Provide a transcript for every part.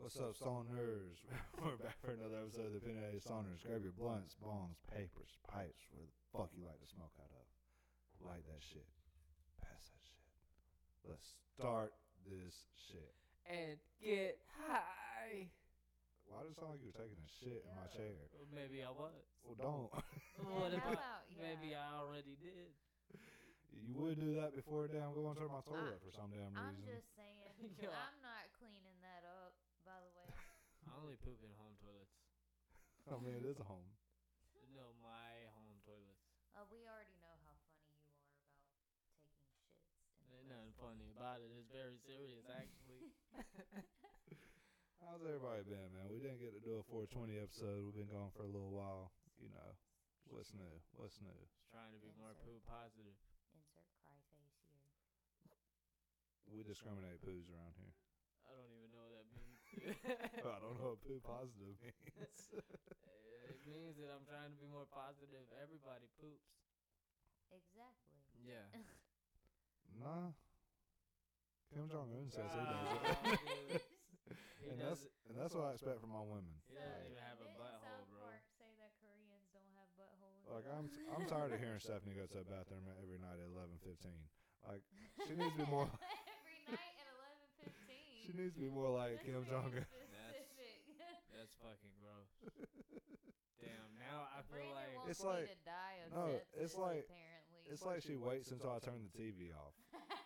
What's up, stoners? We're back for another episode of the Opinionated Stoners. Grab your blunts, bongs, papers, pipes, where the fuck you like to smoke out of. Light that shit. Pass that shit. Let's start this shit. And get high. Why does it sound like you were taking a shit in my chair? Well, maybe I was. Well, don't. What if How about, maybe I already did. You would do that before damn going to my toilet for some damn I'm reason. just saying, Yeah. I'm not cleaning that up, by the way. I only poop in home toilets. I mean, it is a home. No, my home toilets. We already know how funny you are about taking shits. Ain't nothing funny about it. It's very serious, actually. How's everybody been, man? We didn't get to do a 420 episode. We've been gone for a little while. You know, what's new? What's new? Just trying to be more poop positive. Insert cry face here. We discriminate poos around here. I don't even know what that means. I don't know what poo positive means. It means that I'm trying to be more positive. Everybody poops. Exactly. Yeah. Nah. Kim Jong-un says he does it. He And does that's what I expect from my women. He doesn't even have a didn't butthole, South bro. Park say that Koreans don't have buttholes? Like I'm tired of hearing Stephanie go to the bathroom every night at 11:15. Like she needs to be more. Every night at 11:15. She needs to be more like Kim Jong-un. Specific. That's fucking gross. Damn, now I feel Brandon like wants It's me like- to die of no, sepsis, it's like- apparently. It's like she waits until I turn the TV off.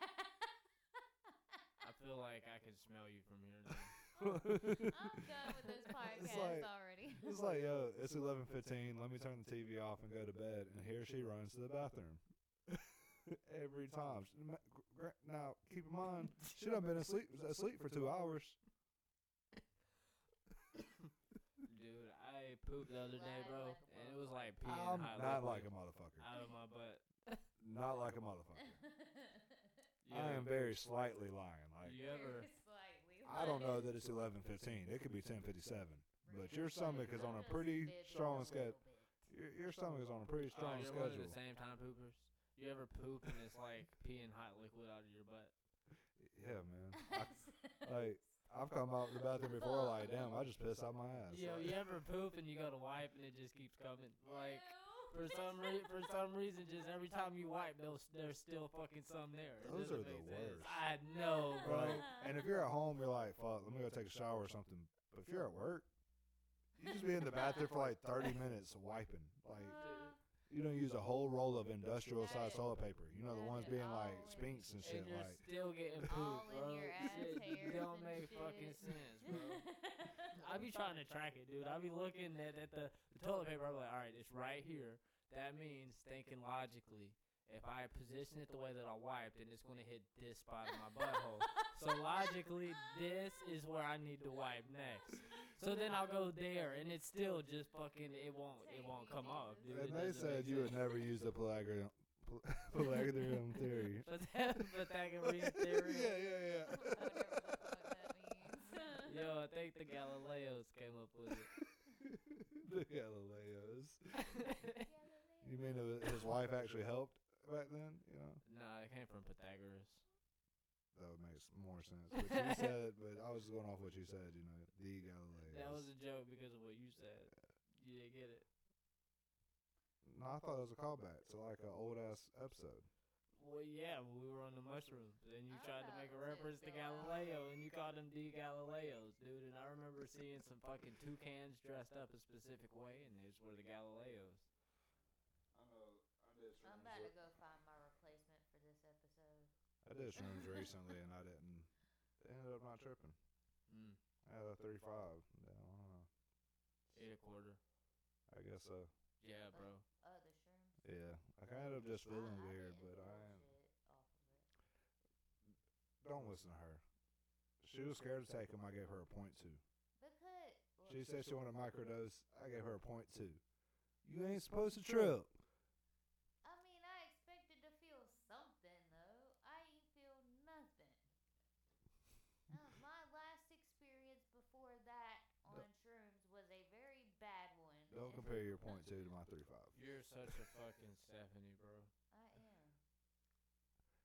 I feel like I can smell you from here now. I'm done with this podcast like- already. It's like, yo, it's 11:15. Let me turn the TV off and go to bed. And here she runs to the bathroom. Every time. Now, keep in mind, she done been asleep for 2 hours. Dude, I pooped the other day, bro, Like a and it was like peeing I'm hot not liquid like a motherfucker. out of my butt. Not like a motherfucker. You I am ever- very slightly lying. Like You ever? Slightly. I don't know that it's 11:15. It could be 10:57. But your stomach is on a pretty strong schedule. Your stomach is on a pretty Oh, strong you're one of the schedule. same time poopers. You ever poop and it's like peeing hot liquid out of your butt? Yeah, man. Like I've come out of the bathroom before. Like, damn, I just pissed out my ass. Yo, Like, you ever poop and you go to wipe and it just keeps coming? Like for some reason, just every time you wipe, there's still fucking some there. It Those doesn't are the make sense. worst. I know, bro. Right? And if you're at home, you're like, fuck, let me go take a shower or something. But if you're at work, you just be in the bathroom for like 30 minutes wiping. Like, you don't use a whole roll of industrial size toilet paper. You know, the ones being like spinks and shit. And you're Like, still getting poop, All in bro. your ass Shit hairs don't and make shit. fucking sense, bro. I be trying to track it, dude. I be looking at the toilet paper. I'm like, all right, it's right here. That means thinking logically. If I position it the way that I wiped, then it's going to hit this spot in my butthole. So logically, this is where I need to wipe next. So then I'll go there, and it's still just fucking. It won't come off, dude. and they said you would never use the Pythagorean theory. Pythagorean theory. Yeah. Whatever the fuck that means. Yo, I think the Galileos came up with it. The Galileos. You mean his wife actually helped back then? You know, Nah, it came from Pythagoras. that would make more sense. But you said, but I was going off what you said. You know, the Galileos. That was a joke because of what you said. You didn't get it. No, I thought it was a callback to like an old ass episode. Well, yeah, when we were on the mushrooms, and you I tried to thought make a it was reference to still Galileo, and you called them the Galileos, dude. And I remember seeing some fucking toucans dressed up a specific way, and those were the Galileos. I know. I did. I'm about to go find my replacement for this episode. I did shrooms recently, and I didn't. It ended up not tripping. Mm. I had a 35. Yeah, I don't know. 8 a quarter. I guess so. Yeah, bro. The shrooms. Yeah, I kind of just feeling I weird, didn't but I am. bullshit off of it. Don't listen to her. She was scared to take them. I gave her a 0.2. Because She said she wanted a microdose. I gave her a 0.2. You ain't supposed to trip. I mean, I expected to feel something though. I ain't feel nothing. My last experience before that on shrooms was a very bad one. Don't compare your 0.2 to my 3.5. You're such a fucking Stephanie, bro. I am.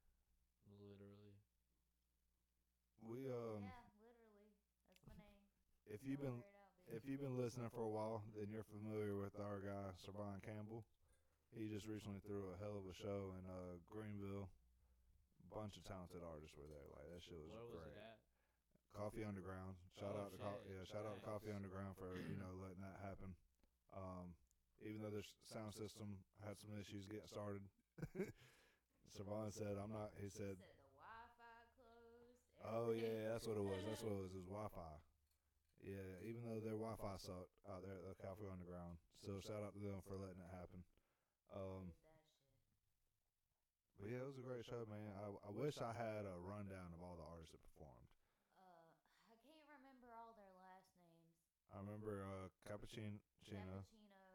Literally. We Yeah, literally. That's my name. If you've been if you've been listening for a while, then you're familiar with our guy Servon Campbell. He just recently threw a hell of a show in Greenville. Bunch of talented artists were there. Like that shit was Where was great. it at? Coffee Underground. Shout Oh, out to shit. shout out to Nice. Coffee Underground for letting that happen. Even though their sound system had some issues getting started, Servon said, "I'm not." He said, the Wi-Fi closed. "Oh everything. yeah, that's what it was. That's what it was. It was Wi-Fi." Yeah, even though their Wi-Fi sucked out there at the Coffee Underground, still shout out to them for letting it happen. Did that shit. But yeah, it was a great show, man. I wish I had a rundown of all the artists that performed. I can't remember all their last names. I remember Cappuccino. Cappuccino.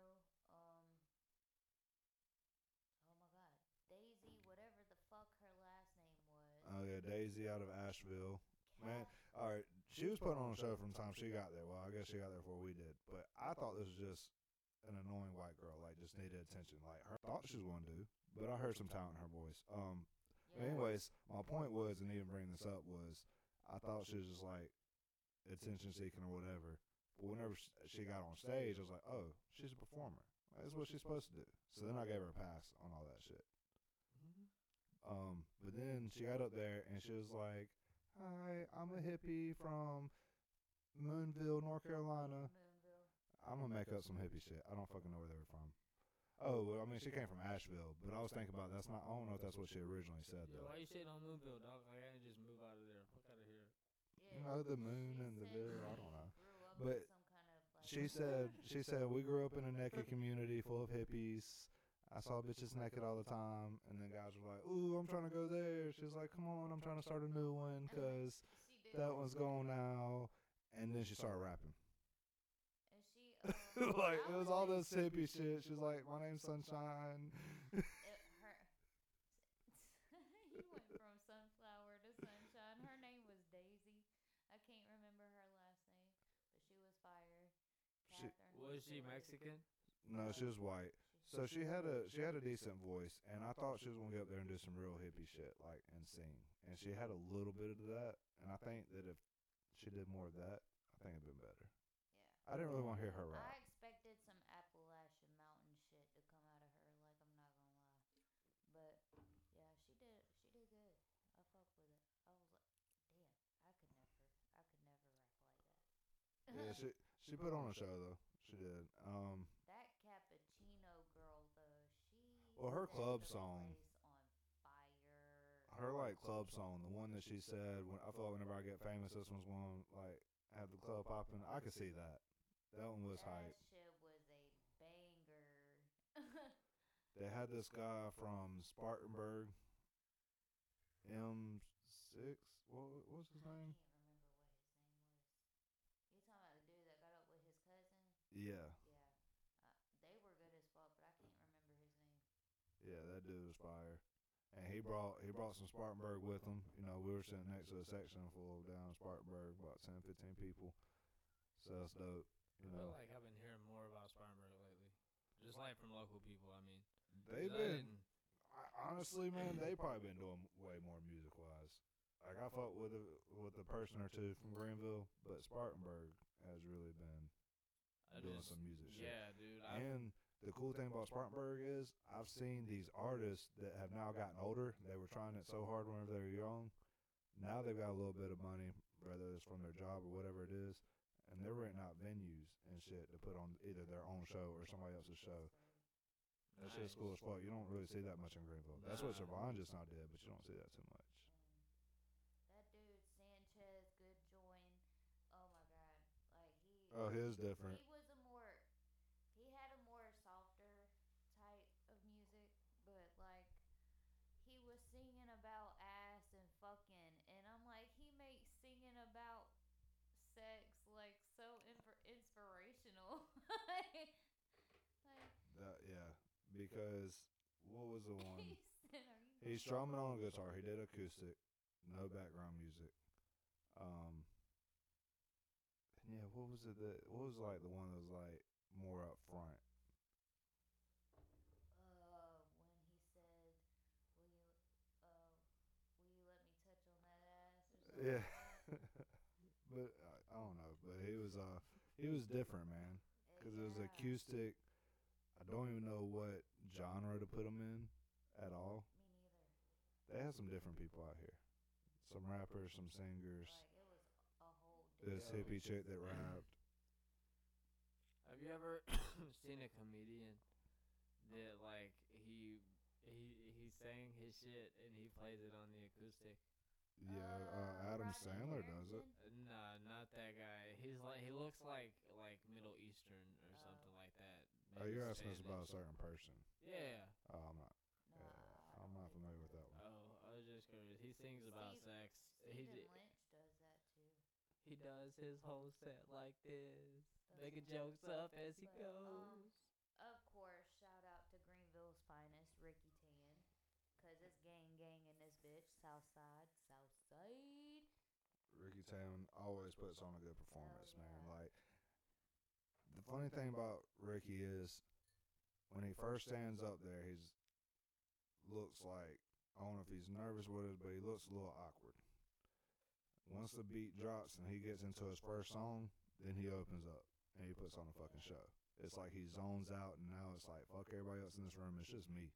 Oh my God, Daisy, whatever the fuck her last name was. Oh yeah, Daisy out of Asheville. Man, Cat- all right, she was putting on a show from the time she got there. Well, I guess she got there before we did. But I thought this was just an annoying white girl, like just needed attention. Like her thought she was going to do, but I heard some talent in her voice. yeah. Anyways, my point was, and even bringing this up was, I thought she was just like attention seeking or whatever. But whenever she got on stage, I was like, oh, she's a performer. That's what she's supposed to do. So then I gave her a pass on all that shit. But then she got up there and she was like, "Hi, I'm a hippie from Moonville, North Carolina." Moonville. I'm gonna make up some hippie shit. I don't fucking know where they were from. Oh, well, I mean, she came from Asheville, but I was thinking about that's not. I don't know if that's what she originally said Yeah, though. why you shitting on Moonville, dog? Like, I didn't just move out of there. Fuck out of here. You know, the moon she and the said ville. I she don't know. grew up But in some kind of like. She said we grew up in a naked community full of hippies. I saw bitches naked all the time, and then guys were like, "Ooh, I'm trying to go there." She's like, "Come on, I'm trying to start a new one because She did. that one's gone now." And then she started rapping. And she Like I it was all wouldn't- this hippie shit. She's like, "My name's Sunshine." Her. You went from sunflower to sunshine. Her name was Daisy. I can't remember her last name, but she was fire. She- Catherine Was she there. Mexican? No, she was white. So she had a decent voice, and I thought she was gonna get up there and do some real hippie shit, like and sing. And she had a little bit of that, and I think that if she did more of that, I think it'd been better. Yeah. I didn't really want to hear her I rap. expected some Appalachian Mountain shit to come out of her. Like I'm not gonna lie, but yeah, she did. She did good. I fuck with it. I was like, damn, I could never rap like that. Yeah, she put on a show though. She did. That Cappuccino girl though, she. Well, her set club the song- place on fire. Her like club song, the one that she said, when I thought whenever I get famous, this one's one like have the club popping. I could see that. That one was That hype. shit was a banger. They had this guy from Spartanburg, M6. What was his I name? can't remember what his name was. You talking about the dude that got up with his cousin? Yeah, Yeah. They were good as fuck, but I can't remember his name. yeah, that dude was fire. And he brought some Spartanburg with him. You know, we were sitting next to a section full of down Spartanburg, about 10, 15 people. So that's dope. I You feel know, like I've been hearing more about Spartanburg lately. Just like from local people, I mean. they've 'Cause I been. didn't- Honestly, man, they probably been doing way more music wise. Like I fought with a person or two from Greenville, but Spartanburg has really been I doing just- some music shit. Yeah, dude. And the cool thing about Spartanburg is I've seen these artists that have now gotten older. They were trying it so hard whenever they were young. Now they've got a little bit of money, whether it's from their job or whatever it is, and they're renting out venues and shit to put on either their own show or somebody else's show. That shit's cool as fuck. You don't really see that much in Greenville. That's what Nah. Servon just now did, but you don't see that too much. That dude Sanchez, good join. Oh my god, like he. Oh, his different. He was he had a more softer type of music, but like he was singing about ass and fucking, and I'm like, he makes singing about sex like so inspirational. like, Yeah, because what was the one? he said, "Are you He's strumming on a guitar. He did acoustic, no background music. And yeah, what was it? What was like the one that was like more up front? when he said, "Will you, will you let me touch on that ass?" Or something Yeah. like that? But I don't know. but he was different, man, because it was Yeah. acoustic. I don't even know what genre to put him in at all. Me neither. They had some different people out here, some rappers, some singers. Like it was a whole This Yeah. hippie chick that rapped. Have you ever seen a comedian that like he sang his shit and he plays it on the acoustic? Yeah, Adam Rodney Sandler does it. Harrington? Nah, not that guy. He looks like Middle Eastern or something like that. Oh, Maybe you're asking us Spanish. about a certain person. Yeah. Oh, I'm not. Nah, Yeah, I I'm don't not think familiar with so. that one. Oh, I was just curious. He sings about Steve- sex. Stephen Lynch does that too. He does his whole set like this, Does making he? jokes up as he But, goes. Of course, shout out to Greenville's finest, Ricky Tan, cause it's gang in this bitch. Southside, Southside. Ricky Tan always puts on a good performance, Hell man. yeah. Like the funny thing about Ricky is when he first stands up there, he's looks like I don't know if he's nervous with it, but he looks a little awkward. Once the beat drops and he gets into his first song, then he opens up and he puts on a fucking show. It's like he zones out, and now it's like fuck everybody else in this room. It's just me.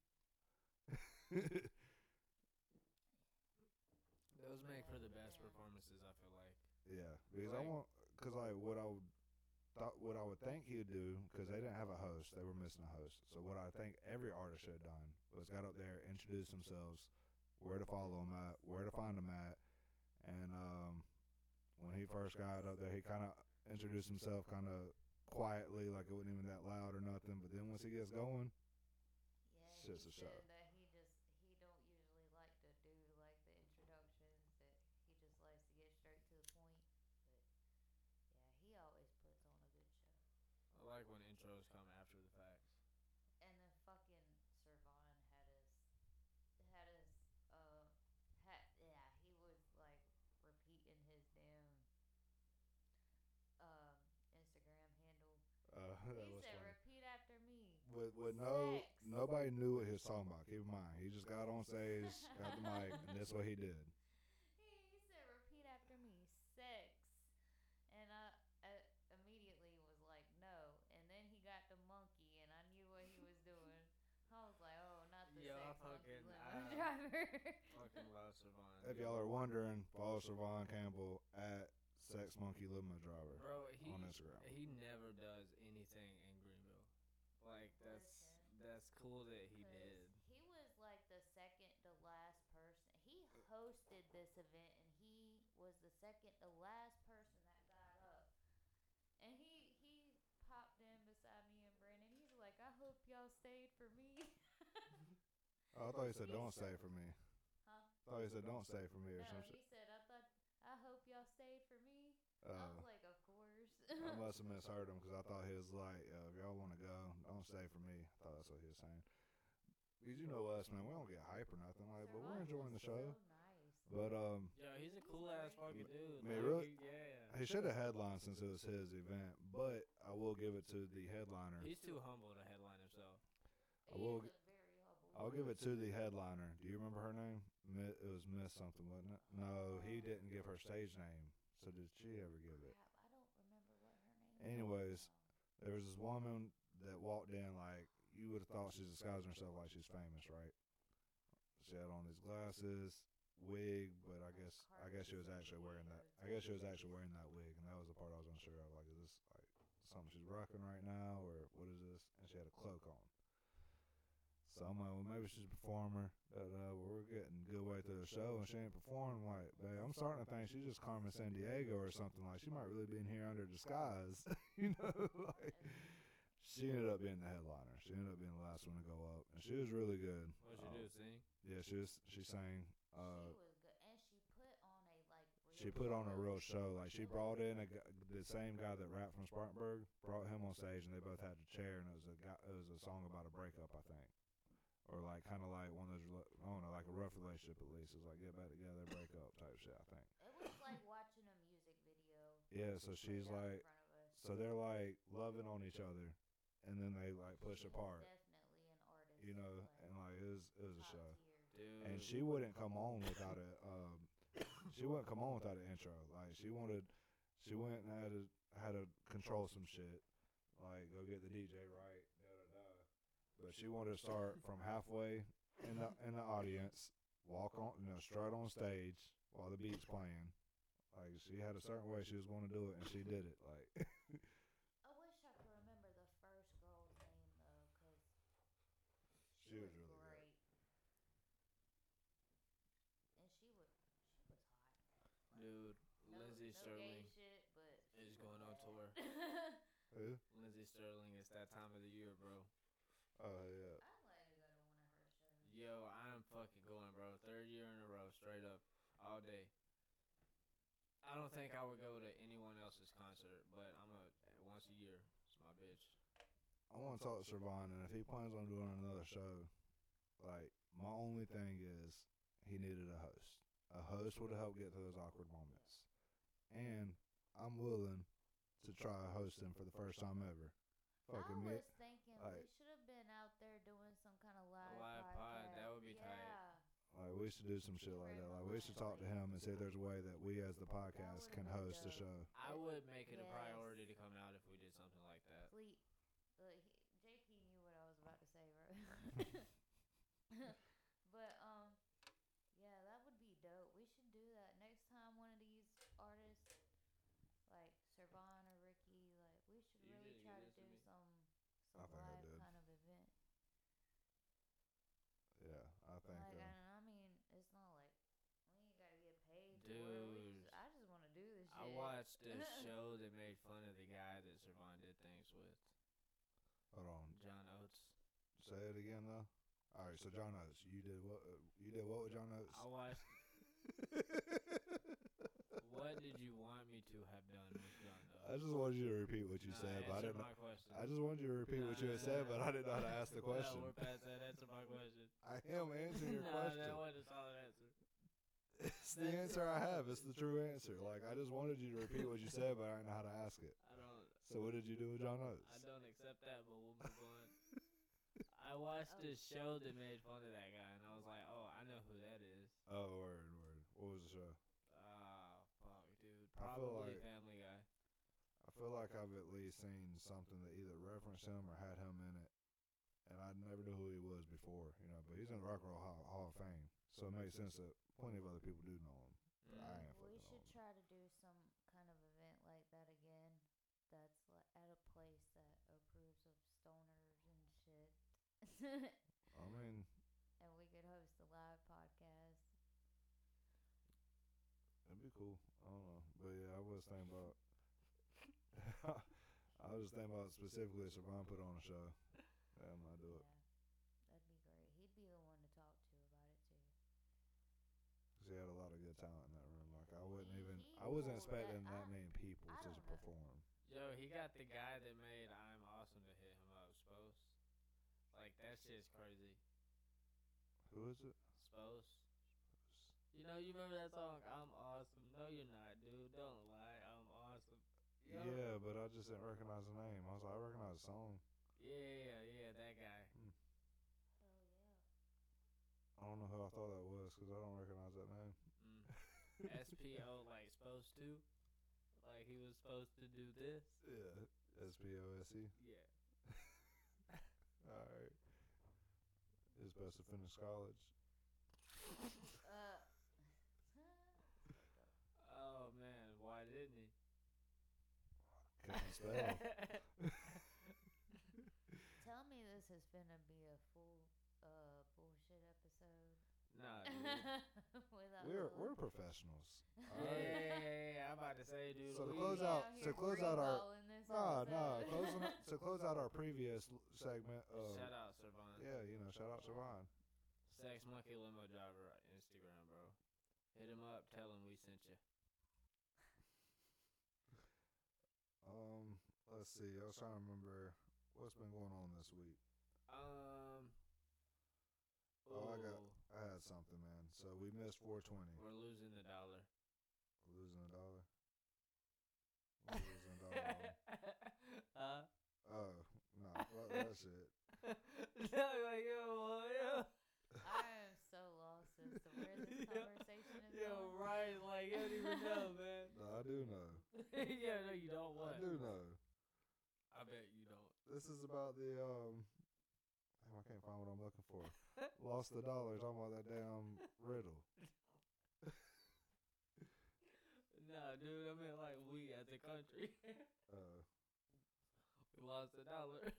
Those make for the best performances, I feel like. Yeah, because I want, because like what I would think he'd do, because they didn't have a host, they were missing a host. So what I think every artist should have done was got up there, introduced themselves, where to follow them at, where to find them at, and when he first got up there, he kind of introduced himself kind of quietly, like it wasn't even that loud or nothing. But then once he gets going, Yeah, Shit's he a show. said that he don't usually like to do like the introductions. That he just likes to get straight to the point. But yeah, he always puts on a good show. I like when intros come after the fact. And then fucking Servan had his he was like repeating his damn Instagram handle. that He was said, funny. "Repeat after me." With Sex. nobody knew what he was talking about. Keep in mind, he just got on stage, got the mic, and that's what he did. He said, "Repeat after me, sex," and I immediately was like, "No." And then he got the monkey, and I knew what he was doing. I was like, "Oh, not the Yo, I sex monkey fucking- limo driver." Fucking love Savon. If y'all are wondering, follow Servan Campbell at Sex Monkey Limo Driver Bro, on Instagram. he never does anything in Greenville. Like that's cool that he 'Cause did. He was like the second to last person. He hosted this event, and he was the second to last person that got up. And he popped in beside me and Brandon. He's like, "I hope y'all stayed for me." Oh, I thought he said don't stay for me. Huh? I thought he said don't stay for me or No, some he shit. said, "I hope y'all stayed for me." I was like, "Of course." I must have misheard him because I thought he was like, if y'all want to go, don't stay for me. I thought that's what he was saying. Because you know us, man, we don't get hype or nothing like, but we're Servan enjoying was the show. So nice. But Yo, he's a cool ass fucking dude. I mean, Like, really- yeah. he should have headlined since it was his event. But I will give it to the headliner. He's too humble to headline himself. I will He g- is a very humble. I'll give it to the headliner. Do you remember her name? It was Miss something, wasn't it? No, he didn't give her stage name. So did she ever give it? Crap, I don't remember what her name was. Anyways, there was this woman that walked in like you would have thought she's disguising herself like she's famous, right? She had on these glasses, wig, but I guess she was actually wearing that. I guess she was actually wearing that wig, and that was the part I was unsure of. Like, is this like something she's rocking right now, or what is this? And she had a cloak on. So I'm like, well, maybe she's a performer. We're getting a good way through the show, and she ain't performing. Like, babe, I'm starting to think she's just Carmen San Diego or something. Like, she might really be in here under disguise, you know? Like, she ended up being the headliner. She ended up being the last one to go up, and she was really good. What'd she do? Sing? Yeah, she sang. She was good, and She put on a real show. Like, she brought in the same guy that rapped from Spartanburg, brought him on stage, and they both had the chair, and it was a song about a breakup, I think. Or like kind of like one of those, I don't know, like a rough relationship at least. It's like get back together, break up type shit, I think. It was like watching a music video. Yeah, so played she's out in like, front of us. so they're like loving on each other, and then they like push She was apart, Definitely an artist. you know, like, and like it was a top show. tier. Dude. And she wouldn't come on without a, she wouldn't come on without an intro. Like she She went and had to control some shit, like go get the DJ right, da da da. But she wanted to start from halfway in the audience, walk on, strut on stage while the beat's playing. Like she had a certain way she was going to do it, and she did it. Like I wish I could remember the first girl's name though, cause she was really good. great, and she was hot. Dude, No, Lindsey no Sterling gay shit, but is going on tour. Who? Lindsey Sterling, it's that time of the year, bro. Oh yeah. I'd like to go to one of her shows. Yo, I'm fucking going, bro. 3rd year in a row, straight up, all day. I don't think I would go to anyone else's concert, but once a year. It's my bitch. I want to talk to Servon, and if he plans on doing another show, like my only thing is he needed a host. A host would have helped get through those awkward moments, and I'm willing to try hosting for the first time ever. Fucking I me. was thinking like- we should have been out there doing some kind of live live pod, podcast. that would be tight. Yeah. Like we should do some shit like that. Like we should talk to him and see if there's a way that we as the podcast can host a show. I would make it a Yes. priority to come out if we did something like that. JP knew what I was about to say, bro. But yeah, that would be dope. We should do that next time. One of these artists, like Servon or Ricky, like we should You really didn't try get to this do to me. some I think I live did. kind of event. Yeah, I think. Like, and I mean, it's not like we ain't gotta get paid. For it. Dude. I just want to do this shit. I watched a show that made fun of the guy that Servon did things with, Hold on. John Oates. Say it again though. All right, so John Oates, you did what? You did what with John Oates? I watched. What did you want me to have done with John Oates? I just wanted you to repeat what you Nah, said, but I answer didn't. my question. I just wanted you to repeat what you had said, but I didn't know how to ask the question. No, we're past that. Answer my question. I am answering your Nah, question. that wasn't a solid answer. It's the answer I have. It's the true answer. Like I just wanted you to repeat what you said, but I didn't know how to ask it. I don't. So what did you do with John Oates? I don't accept that, but we'll move on. I watched this show that made fun of that guy, and I was like, "Oh, I know who that is." Oh, word. What was the show? Ah, fuck, dude. I feel Probably like- Family Guy. I feel like I've at least seen something that either referenced him or had him in it, and I never knew who he was before, But he's in the Rock and Roll Hall of Fame, so it makes sense that plenty of other people do know him. But I ain't We fucking know should him. try to do some kind of event like that again. That's like at a place that approves of stoners and shit. I mean, And we could host a live podcast. that'd be cool. I don't know, but yeah, I was thinking about. I was thinking about specifically if Savon put on a show. Yeah, I might do it. Yeah, that'd be great. He'd be the one to talk to about it too. 'Cause he had a lot of good talent in that room. Like I wouldn't even. He I wasn't pulled that- expecting that many people I to don't know. perform. Yo, he got the guy that made I'm Awesome to hit him up, Spose. Like, that shit's crazy. Who is it? Spose. You remember that song, I'm Awesome? No, you're not, dude. Don't lie. I'm Awesome. Yo. Yeah, but I just didn't recognize the name. I was like, I recognize the song. Yeah, that guy. Hell yeah. I don't know who I thought that was because I don't recognize that name. SPO, like, supposed to? Like, he was supposed to do this? Yeah, SPOSE. Yeah. All right. He's supposed to finish college. Oh, man. Why didn't he? Couldn't spell. Tell me this is finna be a full bullshit episode. Nah, dude. Without We're professionals. All right. Yeah, I'm about to say, dude. So to we- close out our to close out our previous segment of Shout out, Servon. shout out Savon. Sex Monkey Limo Driver on Instagram, bro. Hit him up. Tell him we sent you. Let's see. I was trying to remember what's been going on this week. I had something, man. So we missed 420. We're losing the dollar. Losing a dollar. We're losing a dollar. Oh no, fuck that shit. No, like, yo. I am so lost as to where this conversation is Yo, going. Ryan, like, you don't even know, man. No, I do know. Yeah, no, you don't. What? I do know. I bet you don't. This is about the damn, I can't find what I'm looking for. Lost the dollar. Talking about that damn riddle. Nah, dude, I mean like we as a country. We lost $1.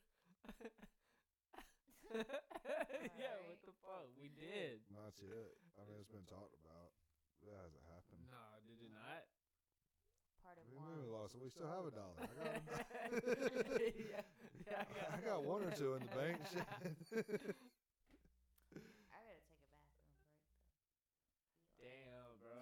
Yeah, what the fuck? We did. Not yet. I mean, it's been talked about. That hasn't happened. No, did it not? Part of What do you mean we lost it? We still have $1. Yeah, I got one or two in the bank. Shit. I gotta take a bathroom break though. Damn, bro.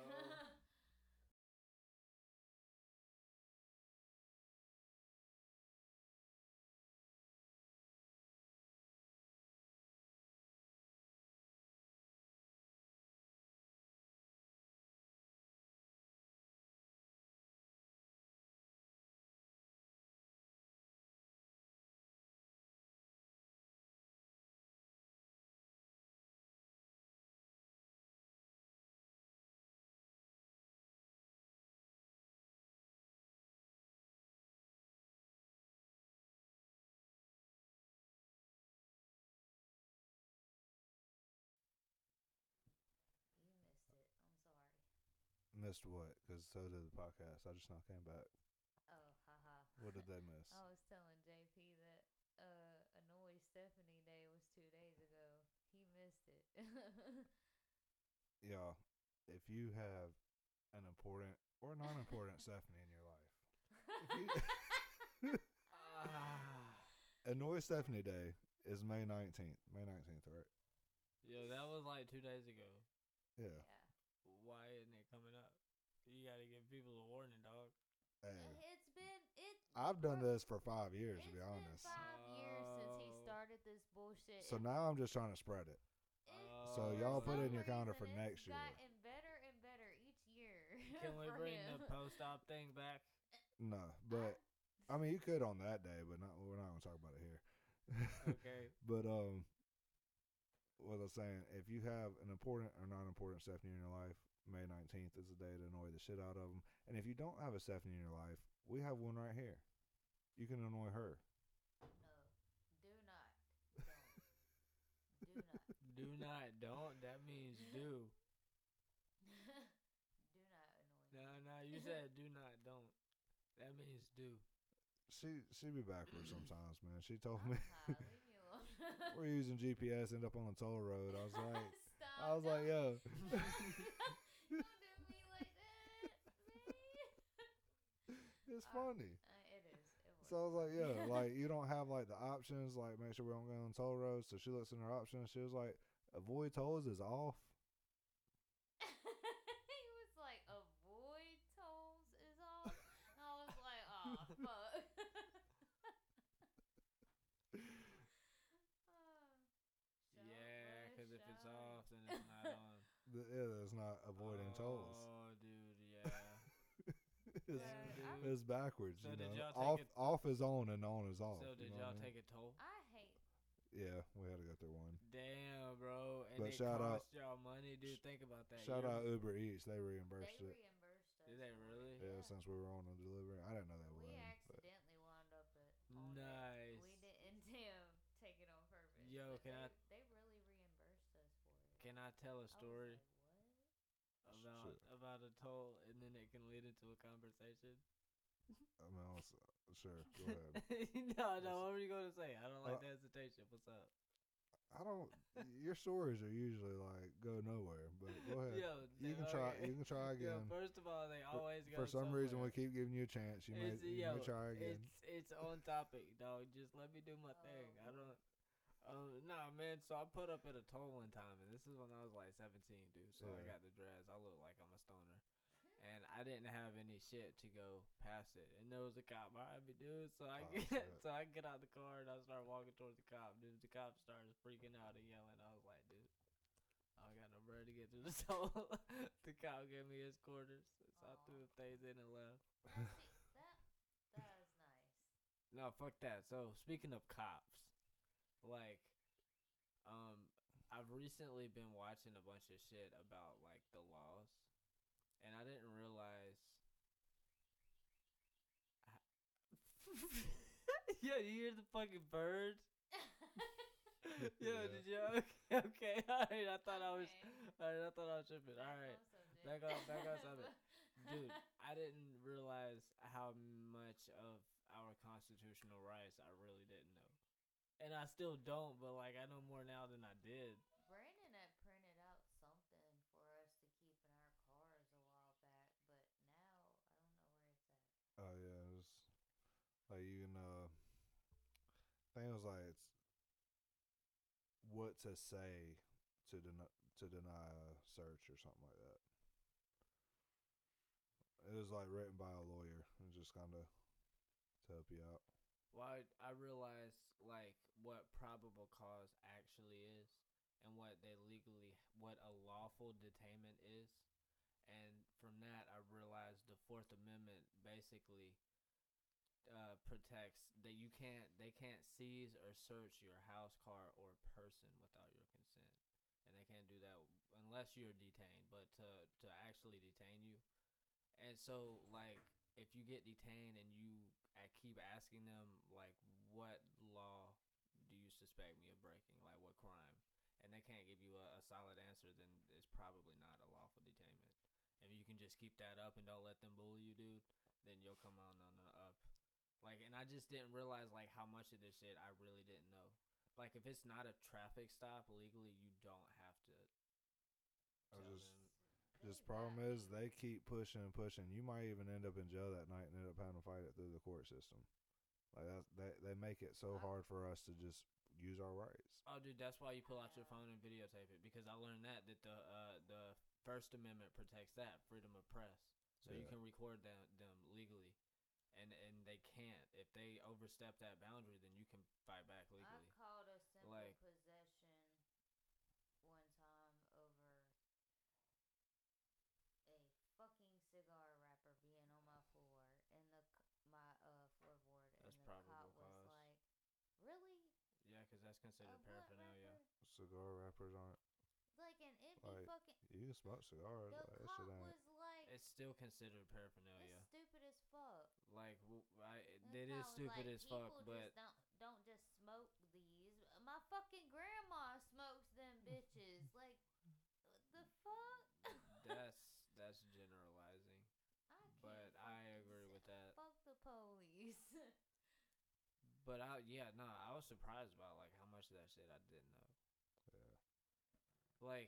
You Missed missed it. I'm sorry. what? Because so did the podcast. I just now came back. Oh, haha. What did they miss? I was telling JP that Annoy Stephanie Day was 2 days ago. He missed it. Y'all, if you have an important or non-important Stephanie in your life, Annoy Stephanie Day is May 19th. May 19th, right? Yo, that was like 2 days ago. Yeah. Yeah. Why isn't it coming up? You gotta give people a warning, dog. Hey, It's been I've done this for 5 years, to be It's honest. been 5 years since he started this bullshit. So now I'm just trying to spread it. So for y'all put it in some your calendar for reason, next year. It's gotten better and better each year. Can we for bring him. the post-op thing back? No, but I mean you could on that day, but not. We're not gonna talk about it here. Okay. But what I was saying, if you have an important or non-important Stephanie in your life, May 19th is the day to annoy the shit out of them. And if you don't have a Stephanie in your life, we have one right here. You can annoy her. No, do not, don't, do not, Do not, don't. That means do. do not annoy. No, no, you said do not, don't. That means do. She be backwards sometimes, man. She told me Leave me alone. we're using GPS, end up on the toll road. I was like, Stop. yo. Don't do me like that, man. It's funny. It is. It was. So I was like, yeah, like you don't have like the options, like make sure we don't go on toll roads. So she looks in her options. She was like, avoid tolls is off. He was like, avoid tolls is off. And I was like, oh fuck. Yeah, because if it's off, then it's not on. It's not avoiding tolls. Oh, dude, yeah. It's backwards. So you did know? y'all take Off is on and on is off. So you did know y'all what I mean? take a toll? I hate. Yeah, we had to go through one. Damn, bro. And But it shout out- cost y'all money, dude. Think about that. Shout You're- out Uber Eats. They They reimbursed it. reimbursed us. Did they for it. really? Yeah, since we were on the delivery. I didn't know they We would. But accidentally wound up at. On Nice. We didn't take it on purpose. Yo, but can I- They really reimbursed us for it. Can I tell a I was story like, what? about a toll, and then it can lead into a conversation? I mean, sure, go ahead. No. What were you going to say? I don't like the hesitation. What's up? I don't. Your stories are usually like go nowhere, but go ahead. Yo, You can try. okay. You can try Yo, again. first of all, they always go For some reason, we somewhere. keep giving you a chance. You may, you may try again. It's on topic, dog. Just let me do my thing. I don't. Nah, man. So I put up at a toll one time, and this is when I was like 17, dude. So I Yeah. got the dress. I look like I'm a stoner, and I didn't have any shit to go past it. And there was a cop behind me, dude. So I Oh, get shit. so I get out the car and I start walking towards the cop. Dude, the cop started freaking out and yelling. I was like, dude, I don't got no bread to get to the toll. The cop gave me his quarters, so I threw the things in and left. Now, see, that is nice. No, fuck that. So speaking of cops, like, I've recently been watching a bunch of shit about like the laws, and I didn't realize Yeah, you hear the fucking birds? Yo, Yeah. did you? Okay, alright. I thought I was. Okay. Alright, I thought I was tripping. Back Alright, on subject. back on subject. Dude, I didn't realize how much of our constitutional rights I really didn't know, and I still don't. But like, I know more now than I did. Brandon had printed out something for us to keep in our cars a while back, but now I don't know where it's at. Oh yeah, it was like you can. Thing was like it's what to say to deny a search or something like that. It was like written by a lawyer, and just kind of to help you out. Well, I realized like what probable cause actually is, and what a lawful detainment is, and from that I realized the Fourth Amendment basically protects that they can't seize or search your house, car, or person without your consent, and they can't do that unless you're detained. But to actually detain you, and so like if you get detained and I keep asking them like, what law do you suspect me of breaking, like what crime, and they can't give you a solid answer, then it's probably not a lawful detainment. If you can just keep that up and don't let them bully you, dude, then you'll come on the up. Like, and I just didn't realize like how much of this shit I really didn't know. Like, if it's not a traffic stop legally, you don't have to I tell just them. Just problem is they keep pushing and pushing. You might even end up in jail that night and end up having to fight it through the court system. Like they make it so hard for us to just use our rights. Oh, dude, that's why you pull out your phone and videotape it, because I learned that the First Amendment protects that freedom of press, so you Yeah. can record them legally, and they can't. If they overstep that boundary, then you can fight back I legally. called a simple Like- possession one time over a fucking cigar wrapper being on my floor and my floorboard, That's and the probable cop was cause. like, "Really? Yeah, because that's A considered blunt paraphernalia. wrapper? Cigar wrappers aren't Like an empty like fucking." you can smoke cigars. The Like, that cop shit ain't. was like, It's still considered paraphernalia. "It's stupid as fuck." Like, And it the is cop was stupid like, as fuck, "People but just don't just smoke these. My fucking grandma smokes them bitches. Like, what the fuck?" that's generalizing. I can't But I fucking agree with that. Fuck the police. But I was surprised about like how much of that shit I didn't know. Yeah. Like,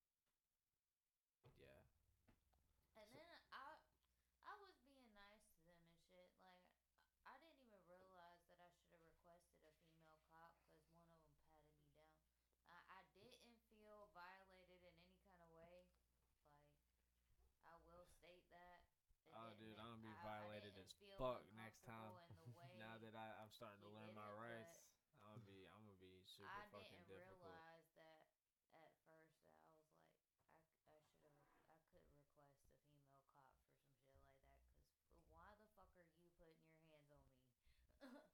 yeah. And then I was being nice to them and shit. Like, I didn't even realize that I should have requested a female cop because one of them patted me down. I didn't feel violated in any kind of way. Like, I will state that. Oh, dude, I'm gonna be I violated didn't as feel fuck next uncomfortable time. in the way Now that I'm starting to he learn did my it, rights, but I'm gonna be super I fucking didn't difficult. realize that at first. That I was like, I could request a female cop for some shit like that. Cause why the fuck are you putting your hands on me? But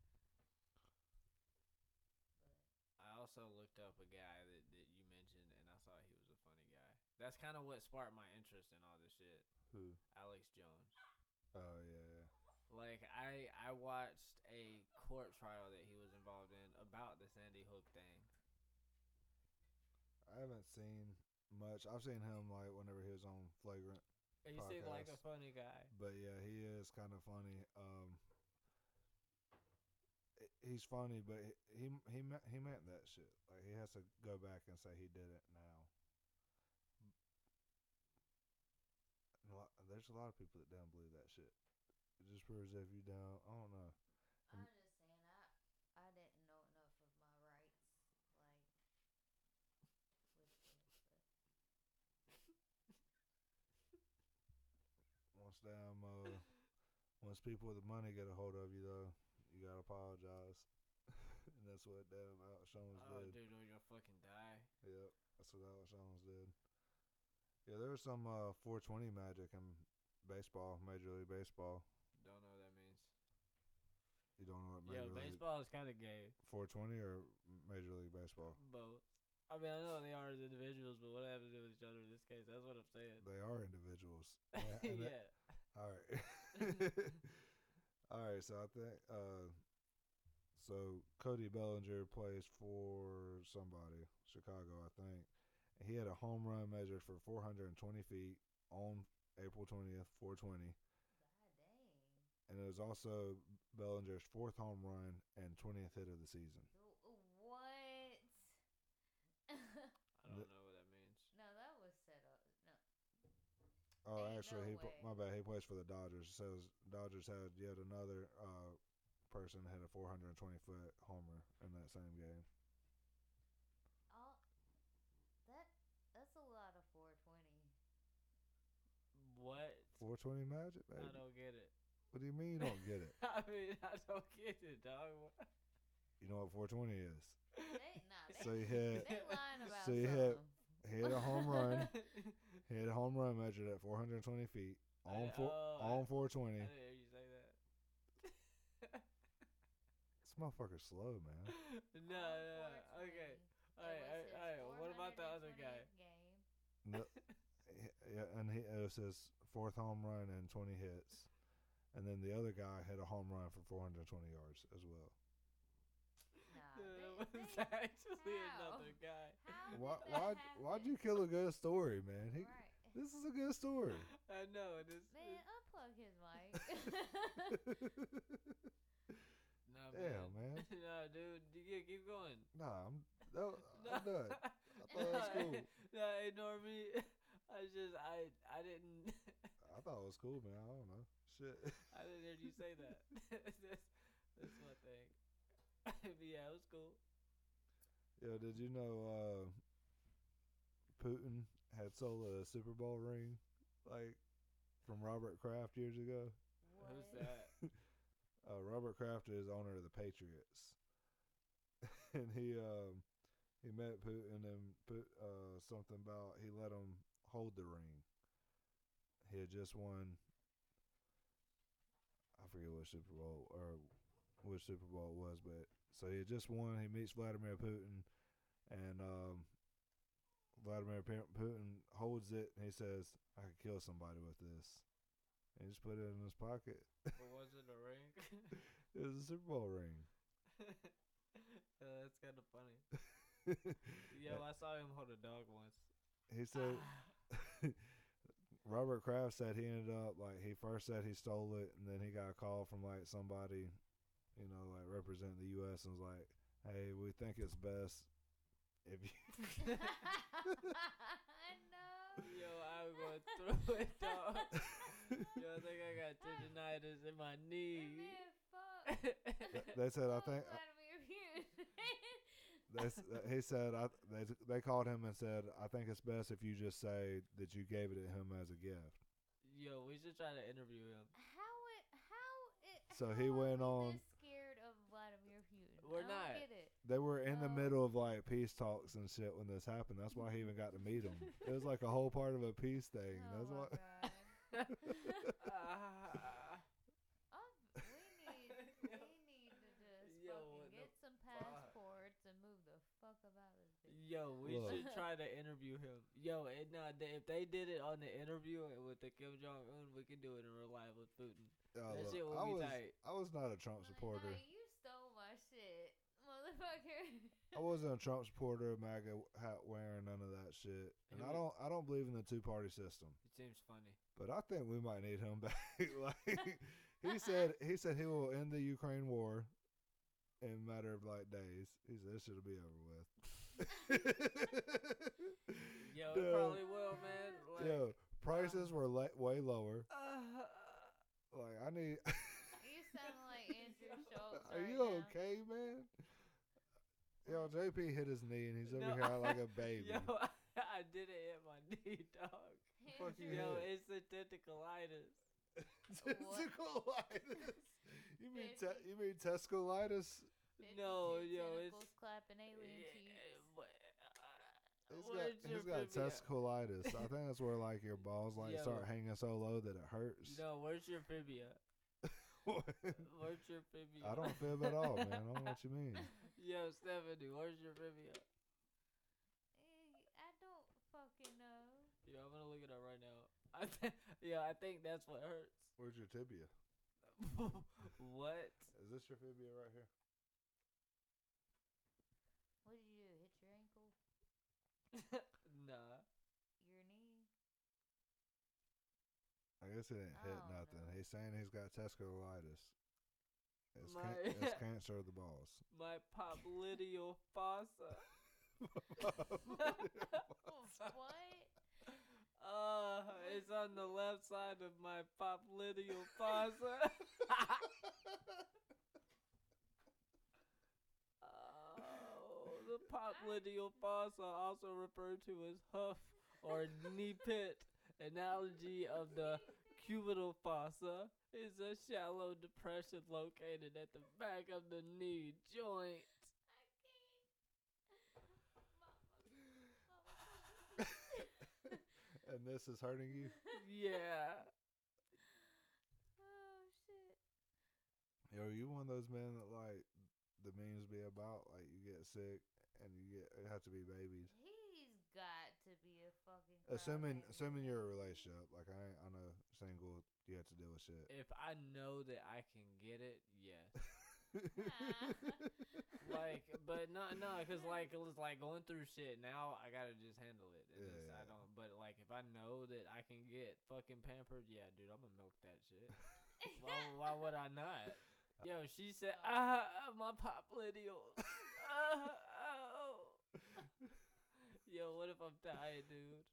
I also looked up a guy that you mentioned, and I thought he was a funny guy. That's kind of what sparked my interest in all this shit. Who? Alex Jones. Oh yeah. Like, I watched a court trial that he was involved in about the Sandy Hook thing. I haven't seen much. I've seen him like whenever he was on Flagrant. He seemed like a Podcast. funny guy. But yeah, he is kind of funny. He's funny, but he meant that shit. Like he has to go back and say he did it now. There's a lot of people that don't believe that shit. It just proves if you don't, I don't know. I'm just saying, I didn't know enough of my rights, like with it. Once people with the money get a hold of you though, you gotta apologize. And that's what damn Alex Jones Oh, did. dude, you're gonna fucking die. Yep, that's what Alex Jones did. Yeah, there was some 420 magic in baseball, Major League Baseball. Don't know what that means. You don't know what Yeah, Major League baseball is kind of gay. 420 or Major League Baseball? Both. I mean, I know they are as individuals, but what have to do with each other in this case? That's what I'm saying. They are individuals. Yeah. All right. All right. So I think So Cody Bellinger plays for somebody, Chicago, I think. He had a home run measured for 420 feet on April 20th, 420. God And it was also Bellinger's fourth home run and 20th hit of the season. What? I don't know what that means. No, that was set up. No. Oh, Ain't actually, no way. my bad. He plays for the Dodgers. It says Dodgers had yet another person hit a 420-foot homer in that same game. All that's a lot of 420. What? 420 Magic, baby. I don't get it. What do you mean you don't get it? I mean, I don't get it, dog. You know what 420 is? So They he hit. they lying about So he something. hit a home run. He hit a home run measured at 420 feet on I 420. didn't hear you say that. This motherfucker's slow, man. No. Okay. All right. What about the other guy? No, yeah, and it was his fourth home run and 20 hits. And then the other guy had a home run for 420 yards as well. It was actually how? another guy. Why'd you kill a good story, man? Right. This is a good story. I know it is. Man, unplug his mic. Nah, Damn, man. Nah, dude, keep going. Nah, I'm done. I thought it was cool. Nah, ignore me. I didn't. I thought it was cool, man. I don't know. Shit. I didn't hear you say that. That's my thing. But yeah, it was cool. Yo, did you know Putin had sold a Super Bowl ring, like, from Robert Kraft years ago? Who's that? Robert Kraft is owner of the Patriots, and he met Putin and put something about he let him hold the ring. He had just won. I forget what Super Bowl it was, but so he had just won. He meets Vladimir Putin, and Vladimir Putin holds it, and he says, "I could kill somebody with this." And he just put it in his pocket. But was it a ring? It was a Super Bowl ring. That's kind of funny. Yo, I saw him hold a dog once. He said, Robert Kraft said he ended up, like, he first said he stole it, and then he got a call from, like, somebody, you know, like, representing the U.S. and was like, hey, we think it's best if you... I know. Yo, I'm going through it, dog. Yo, I think I got tendinitis in my knee. Man, fuck. They said, I think... Vladimir Putin. He said, they called him and said, I think it's best if you just say that you gave it to him as a gift. Yo, we should try to interview him. So he went on. This scared of Vladimir Putin. We're I don't not. Get it. They were in the Oh. middle of, like, peace talks and shit when this happened. That's why he even got to meet him. It was like a whole part of a peace thing. Oh That's my why. God. We need to just Yo, fucking what get the some fuck? passports and move the fuck about this bitch. Yo, we Look. should try to interview him. Yo, and if they did it on the interview with the Kim Jong Un, we can do it in real life with Putin. That Look, shit would I be was tight. I was not a Trump Like, supporter. no, you stole my shit, motherfucker. I wasn't a Trump supporter, MAGA hat wearing, none of that shit. And He I don't believe in the two-party system. It seems funny. But I think we might need him back. Like, he said he will end the Ukraine war in a matter of, like, days. He said it should be over with. Yo, it Dude. probably will, man. Like, Yo, prices were way lower. Like, I need. You sound like Andrew Schultz. Are right you now. okay, man? Yo, JP hit his knee and he's over No, here like a baby. Yo, I didn't hit my knee, dog. Fuck you. Yo, Yeah. it's the tentacleitis. Testicolitis. You mean Fifty. you mean tescolitis? 52 No, yo, it's tentacles clapping alien cheeks. He's got tescolitis. I think that's where, like, your balls, like, Yo. start hanging so low that it hurts. No, where's your fibia? Where's your fibia? I don't fib at all, man. I don't know what you mean. Yo, Stephanie, where's your fibia? I don't fucking know. Yo, I'm gonna look it up right now. I think that's what hurts. Where's your tibia? What? Is this your fibia right here? Nah. Your knee? I guess it didn't hit Oh, nothing. no. He's saying he's got testicolitis. It's, My- it's cancer of the balls. My popliteal fossa. What? It's on the left side of my popliteal fossa. The popliteal fossa, also referred to as huff or knee pit, analogy of the cubital fossa, is a shallow depression located at the back of the knee joint. And this is hurting you? Yeah. Oh shit. Yo, are you one of those men that like the memes be about? Like you get sick and it has to be babies. He's got to be a fucking. Assuming crybaby. you're a relationship, like I know single, you have to deal with shit. If I know that I can get it, yes. Ah. But no, cause it was like going through shit. Now I gotta just handle it. And Yeah. I don't. But like, if I know that I can get fucking pampered, yeah, dude, I'm gonna milk that shit. why would I not? Yo, she said, my popliteal. Oh. Yo, what if I'm dying, dude?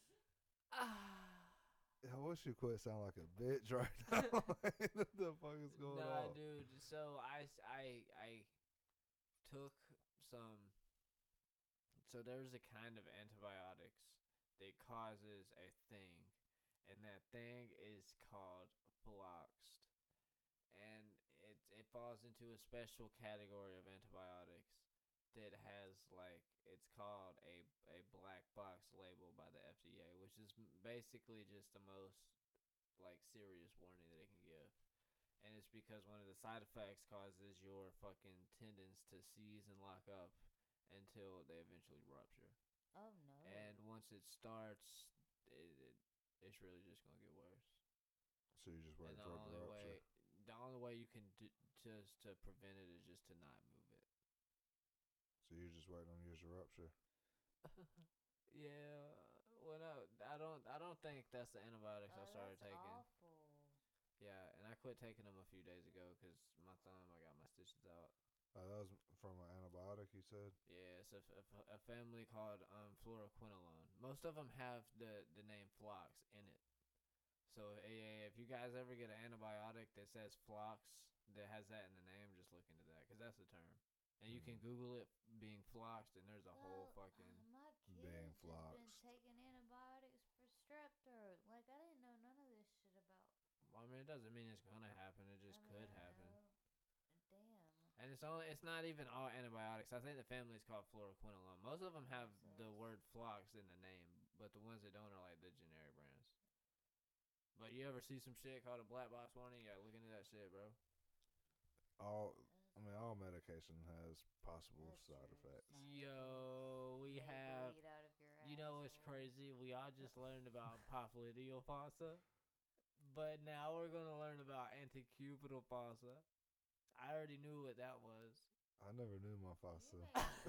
I wish you quit sounding like a bitch right now. What the fuck is going Nah, on? dude. So I took some. So there's a kind of antibiotics that causes a thing, and that thing is called Floxed, and it falls into a special category of antibiotics that has it's called a black box label by the FDA, which is basically just the most serious warning that it can give. And it's because one of the side effects causes your fucking tendons to seize and lock up until they eventually rupture. Oh no. And once it starts, it's really just gonna get worse. So you just wait And for it to rupture. the only way you can just to prevent it is just to not move it. So you're just waiting on yours to rupture. Yeah. Well, no, I don't think that's the antibiotics I started that's taking. awful. Yeah, and I quit taking them a few days ago because my thumb, I got my stitches out. That was from an antibiotic, you said? Yeah, it's a family called fluoroquinolone. Most of them have the name Flox in it. So if you guys ever get an antibiotic that says Flox that has that in the name, just look into that because that's the term. And you can Google it being floxed, and there's a whole fucking. My kid being has been floxed. taking antibiotics for strep throat. Like I didn't know none of this shit about. Well, I mean, it doesn't mean it's gonna happen. It just could happen. Damn. And it's not even all antibiotics. I think the family is called fluoroquinolone. Most of them have the word flox in the name, but the ones that don't are like the generic brands. But you ever see some shit called a black box warning? Yeah, look into that shit, bro. All medication has possible That's side true. effects. Yo, we May have. bleed out of your You know what's asshole. crazy? We all just learned about popliteal fossa, but now we're gonna learn about antecubital fossa. I already knew what that was. I never knew my fossa.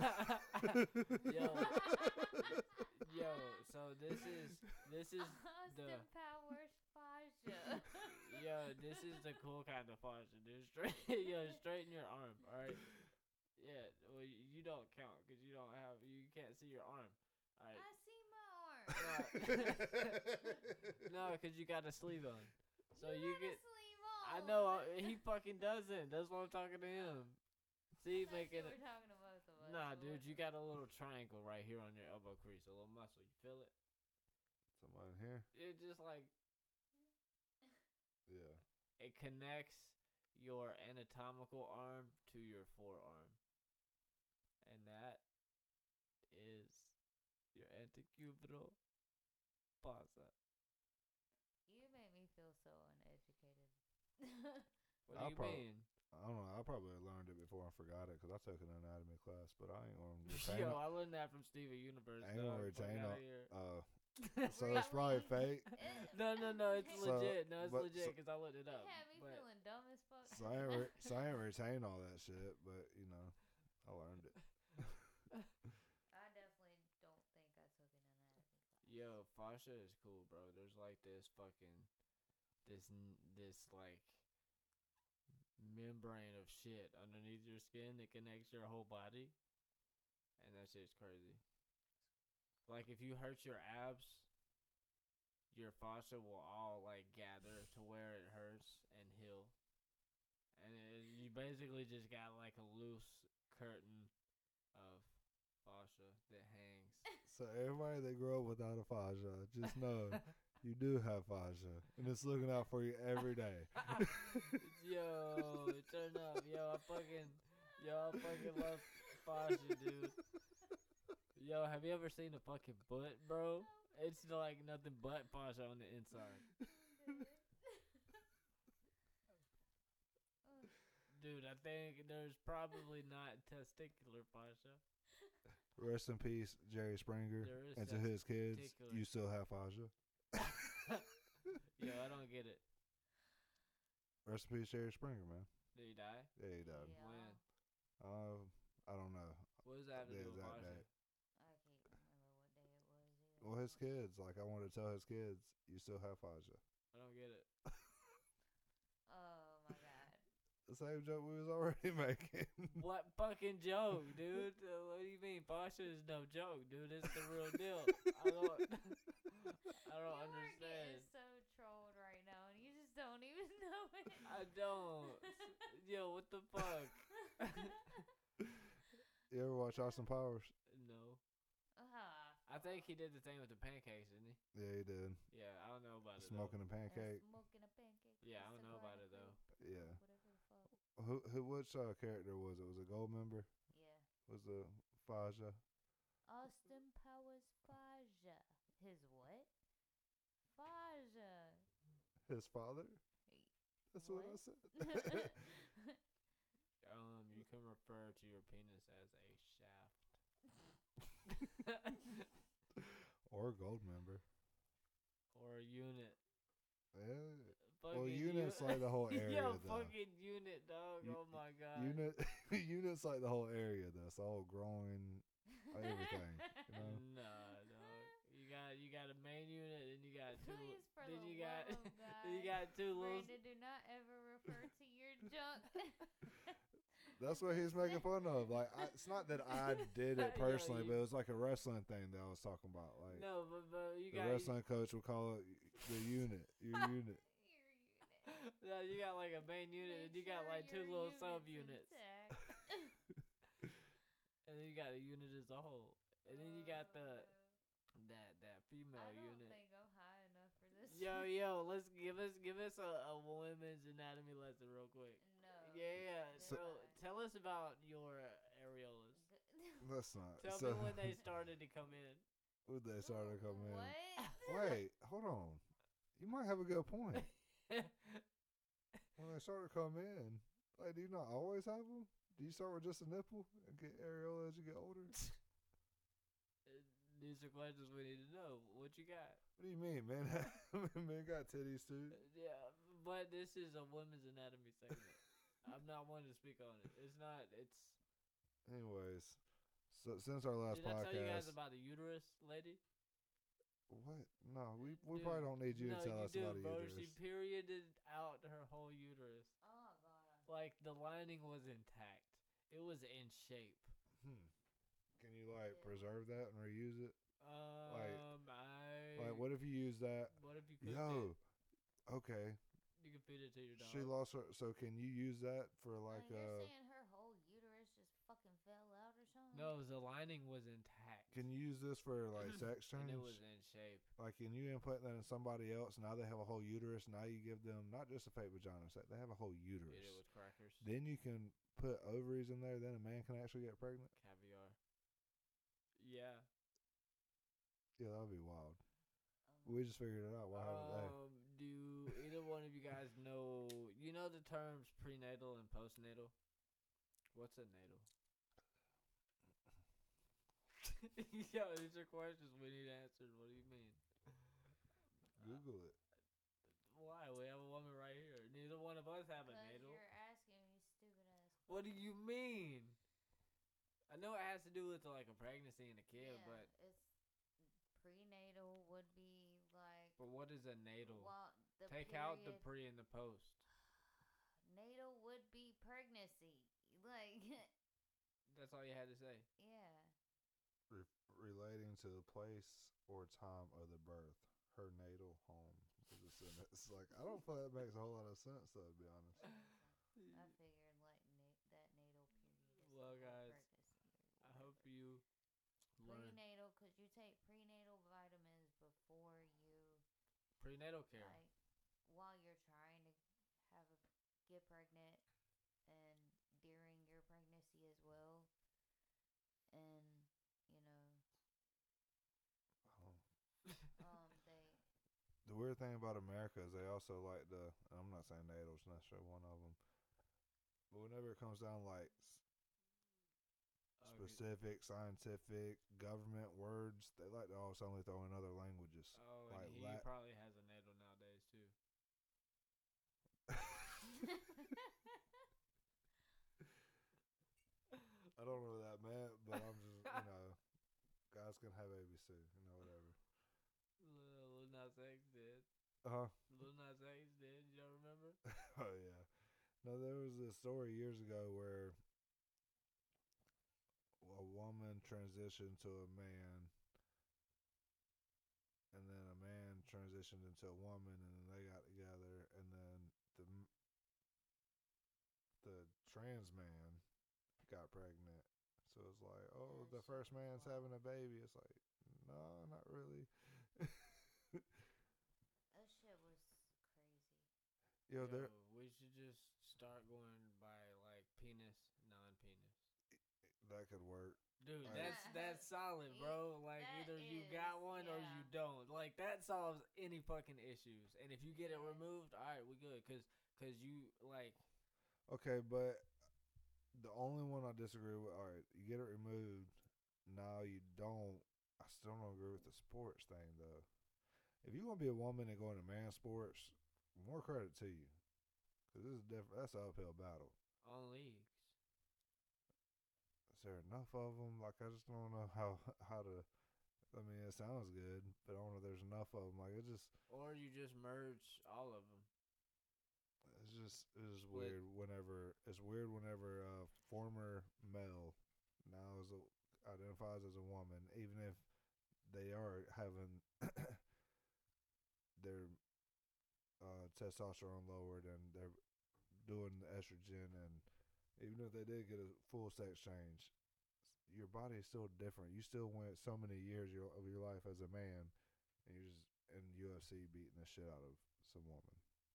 Yo, so this is Austin the Powers fascia. yo, this is the cool kind of fascia, dude. Straighten your arm, all right? Yeah, well, you don't count because you can't see your arm. All right. I see my arm. No, because you got a sleeve on. So you got a get. sleeve on. I know he fucking doesn't. That's why I'm talking to him. See, I thought making you it. were talking to both of us. Nah, but dude, you whatever. got a little triangle right here on your elbow crease, a little muscle. You feel it? Somebody in here? It just Yeah. it connects your anatomical arm to your forearm, and that is your antecubital fossa. You make me feel so uneducated. What do you mean? I don't know. I probably learned it before I forgot it because I took an anatomy class, but I ain't gonna retain Yo, it. I learned that from Steven Universe. I ain't gonna dog. Fuck retain outta it. here. So it's probably fake. No, it's So- legit. No, it's but legit so- because I looked it You up. had me But feeling dumb as fuck. So I ain't retain all that shit, but I learned it. I definitely don't think I Yo, fascia is cool, bro. There's like this like membrane of shit underneath your skin that connects your whole body, and that shit's crazy. Like if you hurt your abs, your fascia will all like gather to where it hurts and heal, and you basically just got like a loose curtain of fascia that hangs. So everybody that grew up without a fascia, just know you do have fascia, and it's looking out for you every day. Yo, turn up. I fucking love fascia, dude. Yo, have you ever seen a fucking butt, bro? It's like nothing but fascia on the inside. Dude, I think there's probably not testicular fascia. Rest in peace, Jerry Springer. There is And to his kids, testicular. you still have fascia. Yo, I don't get it. Rest in peace, Jerry Springer, man. Did he die? Yeah, he died. Yeah. When? I don't know. What does that have to The do with exact fascia? date. I can't remember what day it was either. Well, his kids, like I wanted to tell his kids, you still have fascia. I don't get it. Oh my god. The same joke we was already making. What fucking joke, dude? What do you mean? Fascia is no joke, dude. It's the real deal. I don't You are understand. getting so trolled right now, and you just don't even know it. I don't. Yo, what the fuck? You ever watch Austin Powers? No. Ah, I think he did the thing with the pancakes, didn't he? Yeah, he did. Yeah, I don't know about it. Smoking a yeah, pancake. smoking a pancake. Yeah, I with don't know about cigar it, though. fruit, Yeah. Whatever the fuck. Which character was it? Was it Goldmember? Yeah. Was the Faja? Austin Powers Faja. His what? Faja. His father? That's what I What? said. You can refer to your penis as a shaft. Or Goldmember. Or a unit. Yeah. Fucking Well, unit's like the whole area, Yo, though. fucking unit, dog. Oh my god. Unit's like the whole area, though. It's all growing, everything. You know? Nah, dog. You got a main unit, and you got two. Please, for Then the you got love of God. then you got two little. Brandon, do not ever refer to your junk. That's what he's making fun of. Like, it's not that I did it Yo, personally, you- but it was like a wrestling thing that I was talking about. Like, No, but you the got wrestling coach would call it the unit, your unit. Your unit. no, you got like a main unit, and you Make got sure like two your little unit's sub units, intact. and then you got a unit as a whole, and then you got that female I don't unit. think I'm high enough for this. Yo, let's give us a women's anatomy lesson real quick. No. Yeah. So Goodbye. tell us about your areolas. That's not. Tell so, me when they started to come in. when they started coming in. What? Wait, hold on. You might have a good point. When they started to come in, like, do you not always have them? Do you start with just a nipple and get areola as you get older? These are questions we need to know. What you got? What do you mean, man? Men got titties too. Yeah, but this is a women's anatomy segment. I'm not one to speak on it. It's not. It's. Anyways, so since our last Did I tell you guys podcast, about the uterus, lady? what? No, we Dude, probably don't need you to tell us do, about a bro. uterus. She perioded out her whole uterus. Oh god. Like the lining was intact. It was in shape. Can you like preserve that and reuse it? I. Like, what if you use that? What if you cooked Yo, it? okay. You can feed it to your dog. She lost her. So can you use that for like You're saying her whole uterus just fucking fell out or something? No, the lining was intact. Can you use this for like sex and change? it was in shape. Like, can you implant that in somebody else? Now they have a whole uterus. Now you give them not just a fake vagina. They have a whole uterus. Eat it with crackers. Then you can put ovaries in there. Then a man can actually get pregnant. Caviar. Yeah. Yeah, that would be wild. We just figured it out. Why haven't they? Do either one of you guys know? You know the terms prenatal and postnatal. What's a natal? Yo, these are questions we need answered. What do you mean? Google it. Why? We have a woman right here. Neither one of us have a Because natal. you're asking me stupid ass. What do you mean? I know it has to do with like a pregnancy and a kid, Yeah, but it's prenatal prenatal would be like. But what is a natal? Well, the Take period, out the pre and the post. natal would be pregnancy. Like, That's all you had to say. yeah. Relating to the place or time of the birth. Her natal home is a sentence. Like, I don't feel that makes a whole lot of sense, though, to be honest. I figured like that natal period is Well, like guys, pregnancy I or hope whatever. you learn Prenatal, because you take prenatal vitamins before you prenatal care. like while you're trying to have a get pregnant and during your pregnancy as well, and you know, Um, they the weird thing about America is they also like the, and I'm not saying natal's necessarily one of them, but whenever it comes down like Okay. specific, scientific, government words, they like to all suddenly throw in other languages. Oh, like and he probably has a natal nowadays too. I don't know what that meant, but I'm just, guys can have babies too, whatever. Lil Nas X did. Uh-huh. Lil Nas X did. Y'all remember? Oh, yeah. No, there was this story years ago where a woman transitioned to a man, and then a man transitioned into a woman, and then they got together, and then the trans man got pregnant. So it's like, oh, That the shit first was man's wild. having a baby. It's like, no, not really. That shit was crazy. Yo, there. We should just start going by like penis, non-penis. That could work. Dude, Right. that's solid, bro. Like That either you is, got one or yeah. you don't. Like that solves any fucking issues. And if you get it Yeah. removed, all right, we good. Cause you like Okay, but the only one I disagree with, all right, you get it removed. No, you don't. I still don't agree with the sports thing, though. If you want to be a woman and go into man sports, more credit to you. Because this is different. That's an uphill battle. on leagues. Is there enough of them? Like, I just don't know how to. I mean, it sounds good, but I don't know if there's enough of them. Like, it just. Or you just merge all of them. It's weird whenever former male now identifies as a woman, even if they are having their testosterone lowered and they're doing the estrogen, and even if they did get a full sex change, your body is still different. You still went so many years of your life as a man, and you're just in UFC beating the shit out of some woman.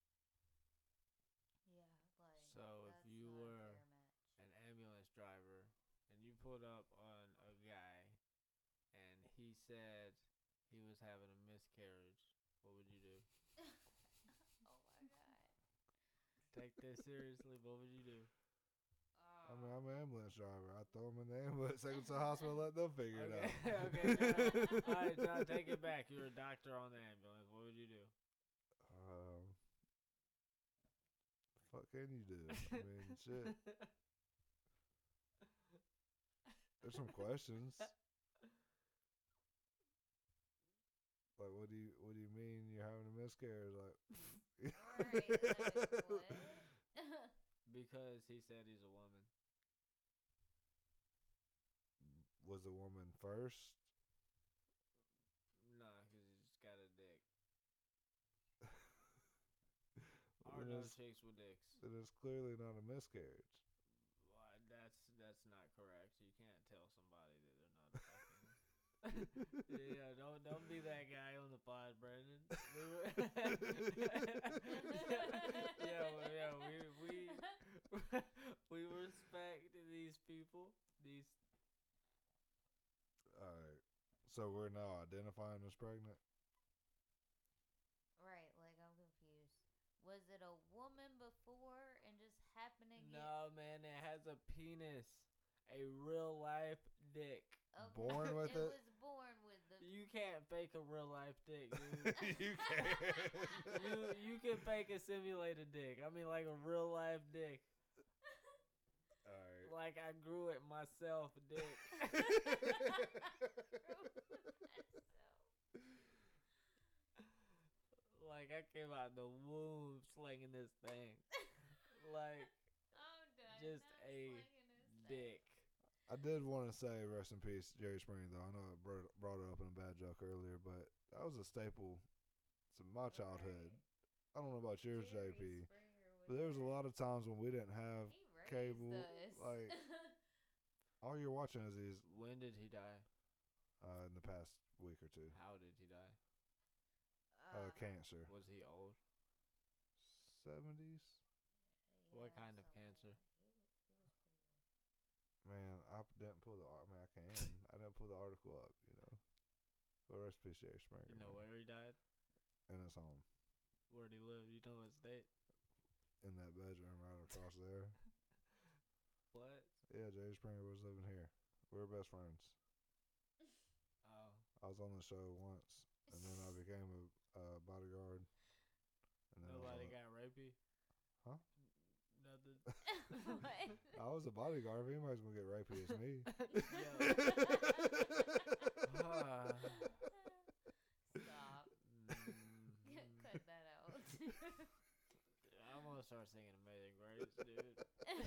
Yeah, like So if that's you not a were fair match. an ambulance driver and you pulled up on a guy and he said he was having a miscarriage, what would you do? Oh my god. Take this seriously, what would you do? I mean, I'm an ambulance driver. I throw them in the ambulance, take them to the hospital, let them figure it out. Okay, all right, John, take it back. You're a doctor on the ambulance. What would you do? Fuck can you do? I mean, shit. There's some questions. Like, what do you mean you're having a miscarriage? Like, Right, like, what? Because he said he's a woman. was the woman first? Nah, because he just got a dick. Well, Or then no it's- chicks with dicks. Then it's clearly not a miscarriage. Why, that's not correct. You can't tell somebody that they're not fucking. Yeah, don't be that guy on the pod, Brandon. We respect these people. These Alright. So we're now identifying as pregnant? Right, like I'm confused. Was it a woman before and just happened to get no man, it has a penis, a real life dick. okay, born with it? was born with the You can't fake a real life dick, dude. You can. you can fake a simulated dick. I mean, like a real life dick. Alright. Like I grew it myself, dick. Like I came out the womb slinging this thing. Like I'm done. just Not a slinging this dick. I did want to say rest in peace, Jerry Springer, though. I know I brought it up in a bad joke earlier, but that was a staple to my childhood. I don't know about yours, Jerry JP, Springer but there was a lot of times when we didn't have He raised cable. us. Like, all you're watching is these When did he die? in the past week or two. How did he die? Cancer. Was he old? 70s? What kind of cancer? Man, I didn't pull the. I mean, I can. I didn't pull the article up. But rest in peace, Jerry Springer. You know man. where he died? In his home, Where'd he live? You know his state? in that bedroom right across there. What? Yeah, Jerry Springer was living here. We were best friends. Oh. I was on the show once, and then I became a bodyguard. And then Nobody got rapey? Huh? Nothing. What? I was a bodyguard. If anybody's gonna get rapey, it's me. Stop. Cut that out. I'm gonna start singing Amazing Grace, dude.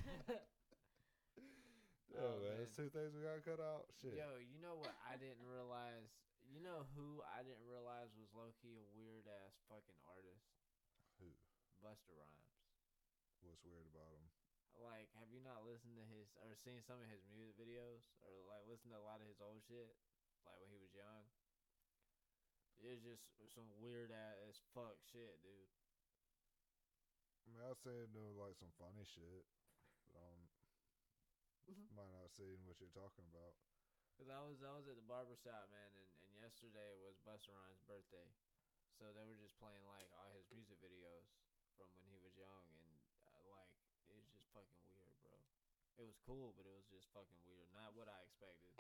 Oh, man, that's two things we gotta cut out. Shit. Yo, you know what I didn't realize? You know who I didn't realize was low-key a weird-ass fucking artist? Who? Busta Rhymes. What's weird about him? Like, have you not listened to his, or seen some of his music videos? Or, like, listened to a lot of his old shit? Like, when he was young? It's just some weird-ass fuck shit, dude. I mean, I'd say do like some funny shit, but might not see what you're talking about. Cause I was at the barber shop, man, and yesterday was Busta Rhymes' birthday, so they were just playing like all his music videos from when he was young, and like it was just fucking weird, bro. It was cool, but it was just fucking weird. Not what I expected.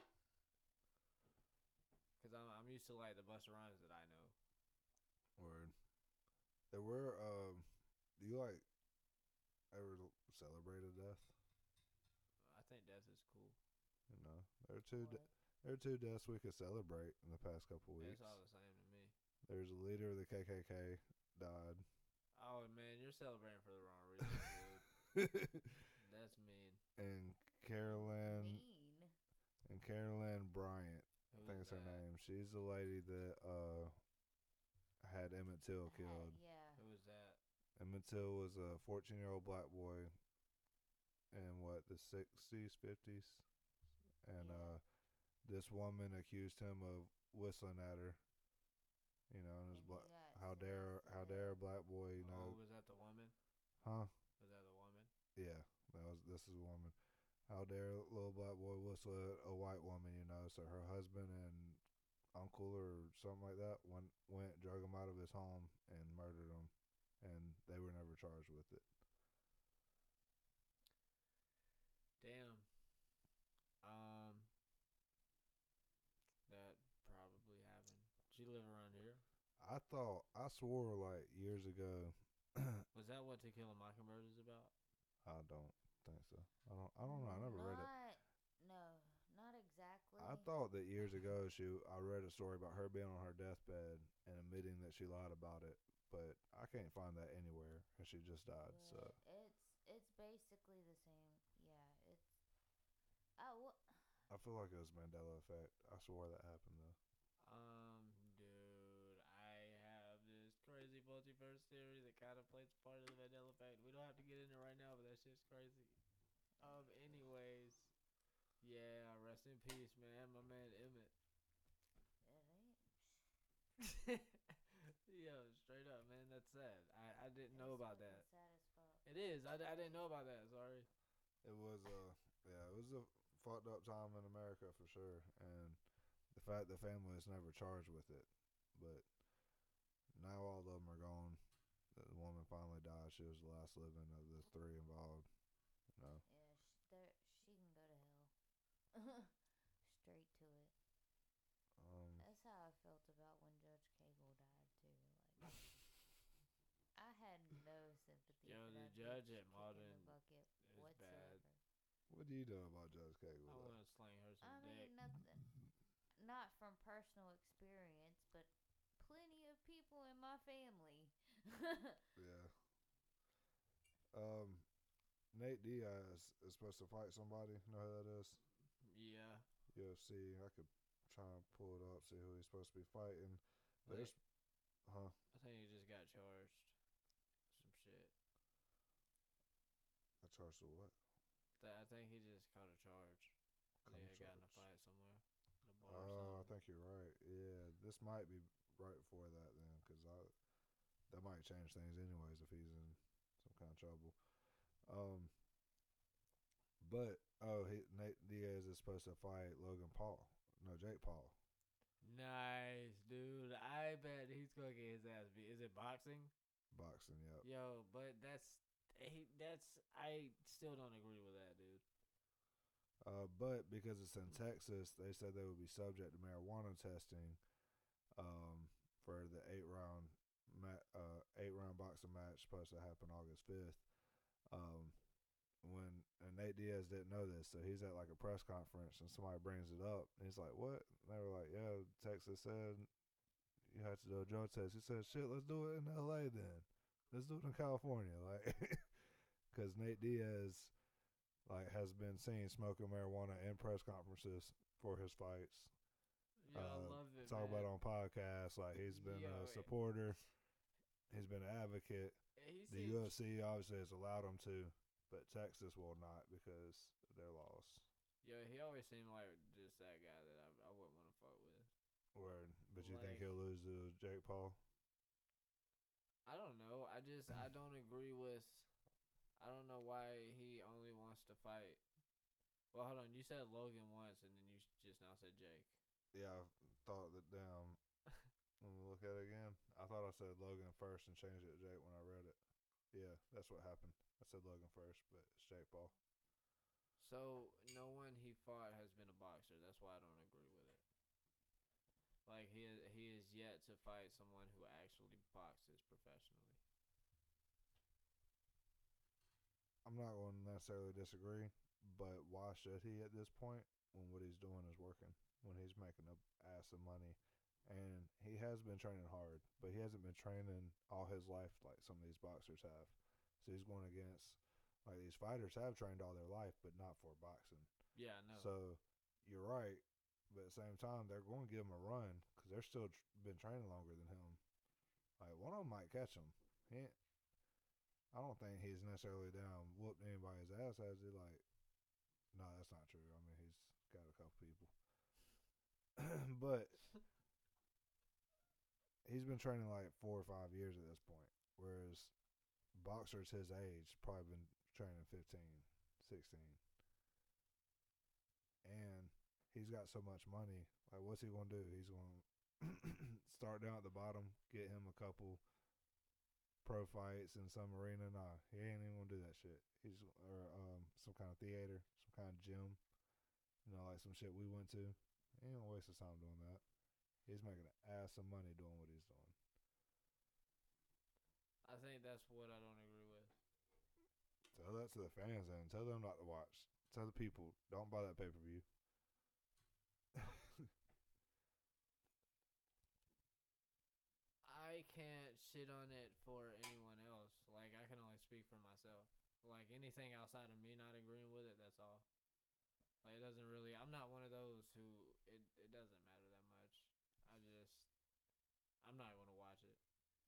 Cause I'm used to like the Busta Rhymes that I know. Word. There were do you like ever celebrate a death? I think death is cool. There are two deaths we could celebrate in the past couple weeks. It's all the same to me. There's a leader of the KKK died. Oh man, you're celebrating for the wrong reason, dude. That's mean. And Carolyn Bryant, I Who think is it's her that? name. She's the lady that had Emmett Till killed. Yeah. Who is that? Emmett Till was a 14-year-old black boy in the 60s, 50s, and Yeah. This woman accused him of whistling at her. And his And he got how dare a black boy, Oh, was that the woman? huh? Was that the woman? Yeah, this is a woman. How dare a little black boy whistle at a white woman? So her husband and uncle or something like that went drug him out of his home and murdered him, and they were never charged with it. Damn. That probably happened. She live around here. I swore like years ago. Was that what To Kill a Mockingbird is about? I don't think so. I don't know. I never read it. No, not exactly. I thought that years ago I read a story about her being on her deathbed and admitting that she lied about it, but I can't find that anywhere, and she just died. Yeah, So it's basically the same. Yeah, it's. I feel like it was Mandela effect. I swore that happened though. Dude, I have this crazy multiverse theory that kind of plays part of the Mandela effect. We don't have to get into it right now, but that shit's crazy. Anyways, yeah, rest in peace, man. My man Emmett. It ain't. Yo, straight up, man. That's sad. I didn't know about that. Sad as fuck. It is. I didn't know about that. Sorry. It was it was a fucked up time in America for sure, and the fact the family is never charged with it, but now all of them are gone. The woman finally died. She was the last living of the three involved. Yeah, she can go to hell. Straight to it. That's how I felt about when Judge Cagle died too. Like, I had no sympathy. Yo, for the that judge bitch at kicking Malden the bucket is whatsoever. bad. What do you know about Judge Cagle? I want to sling her some I dick. mean, nothing. Not from personal experience, but plenty of people in my family Yeah. Um, Nate Diaz is supposed to fight somebody. Know who that is? Yeah. UFC. I could try and pull it up, see who he's supposed to be fighting. There's, huh? I think he just got charged. Some shit. I charged with what? I think he just caught a charge. Caught a He got in a charge. fight somewhere. In a bar Oh, or I something. think you're right. Yeah, this might be right before that then, because that might change things anyways if he's in some kind of trouble. Um, but Nate Diaz is supposed to fight Logan Paul. No, Jake Paul. Nice, dude. I bet he's gonna get his ass beat. Is it boxing? Boxing, yep. Yo, but I still don't agree with that, dude. But because it's in Texas, they said they would be subject to marijuana testing for the 8 round boxing match supposed to happen August 5th. And Nate Diaz didn't know this, so he's at like a press conference and somebody brings it up and he's like, "What?" And they were like, "Yeah, Texas said you have to do a drug test." He said, "Shit, let's do it in LA then. Let's do it in California." Like, because Nate Diaz has been seen smoking marijuana in press conferences for his fights. Yo, I love it, Talk man. about it on podcasts. Like, he's been Yo, a supporter. He's been an advocate. The UFC obviously has allowed him to, but Texas will not because of their laws. Yo, he always seemed like just that guy that I wouldn't want to fuck with. Word. But you think he'll lose to Jake Paul? I don't know. I don't agree with. I don't know why he only wants to fight. Well, hold on. You said Logan once, and then you just now said Jake. Yeah, I thought that down. Let me look at it again. I thought I said Logan first and changed it to Jake when I read it. Yeah, that's what happened. I said Logan first, but it's Jake Paul. So no one he fought has been a boxer. That's why I don't agree with it. Like he is yet to fight someone who actually boxes professionally. I'm not going to necessarily disagree, but why should he at this point when what he's doing is working, when he's making a ass of money? And he has been training hard, but he hasn't been training all his life like some of these boxers have. So he's going against, like, these fighters have trained all their life, but not for boxing. Yeah, I know. So you're right, but at the same time, they're going to give him a run because they're still been training longer than him. Like, one of them might catch him. I don't think he's necessarily down whooped anybody's ass, has he? Like, no, that's not true. I mean, he's got a couple people. But he's been training like 4 or 5 years at this point, whereas boxers his age probably been training 15, 16. And he's got so much money. Like, what's he going to do? He's going to start down at the bottom, get him a couple pro fights in some arena. Nah, he ain't even gonna do that shit. He's some kind of theater, some kind of gym, like some shit we went to. He ain't gonna waste his time doing that. He's making an ass of money doing what he's doing. I think that's what I don't agree with. Tell that to the fans and tell them not to watch. Tell the people, don't buy that pay-per-view. I can't shit on it for anyone else. Like, I can only speak for myself. Like, anything outside of me not agreeing with it, that's all. Like, it doesn't really. I'm not one of those who. It doesn't matter that much. I'm not going to watch it.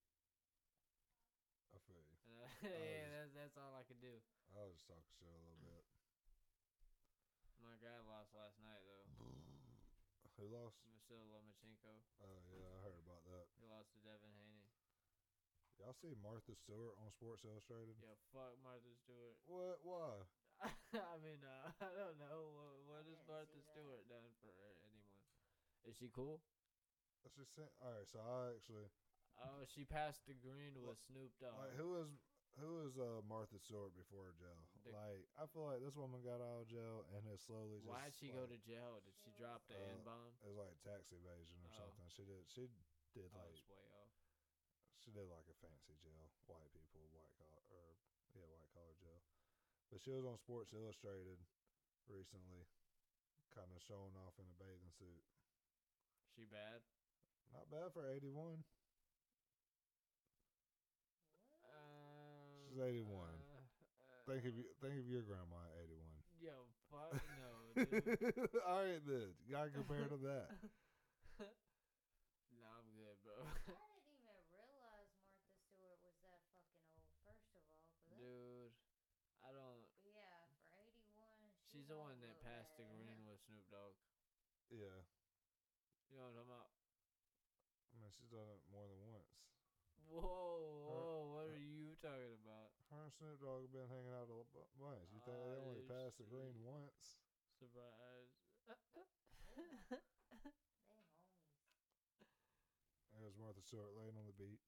I feel you. Yeah, that's all I could do. I was just talking shit a little bit. My guy lost last night, though. Who lost? Vasyl Lomachenko. Oh, yeah, I heard about that. He lost to Devin Haney. Y'all see Martha Stewart on Sports Illustrated? Yeah, fuck Martha Stewart. What? Why? I mean, I don't know. What has Martha see that. Stewart done for anyone? Is she cool? All right, so I actually. Oh, she passed the green with Snoop Dogg. Like, who is Martha Stewart before jail? I feel like this woman got out of jail and has slowly just. Why'd she go to jail? Did she drop the N-bomb? It was like tax evasion or something. She did it's way off. She did like a fancy jail, white collar jail. But she was on Sports Illustrated recently, kind of showing off in a bathing suit. She bad? Not bad for 81. She's 81. Think of your grandma at 81. Yo, fuck no, dude. All right, then. You gotta compare to that. No, I'm good, bro. I didn't even realize Martha Stewart was that fucking old, first of all. But Dude, I don't. yeah, for 81, She's the one that passed the green with Snoop Dogg. Yeah. You know what I'm talking about? I mean, she's done it more than once. Whoa, what are you talking about? Her and Snoop Dogg have been hanging out a bunch. You think they only passed the green once? Surprise. They homies. There's Martha Stewart laying on the beach.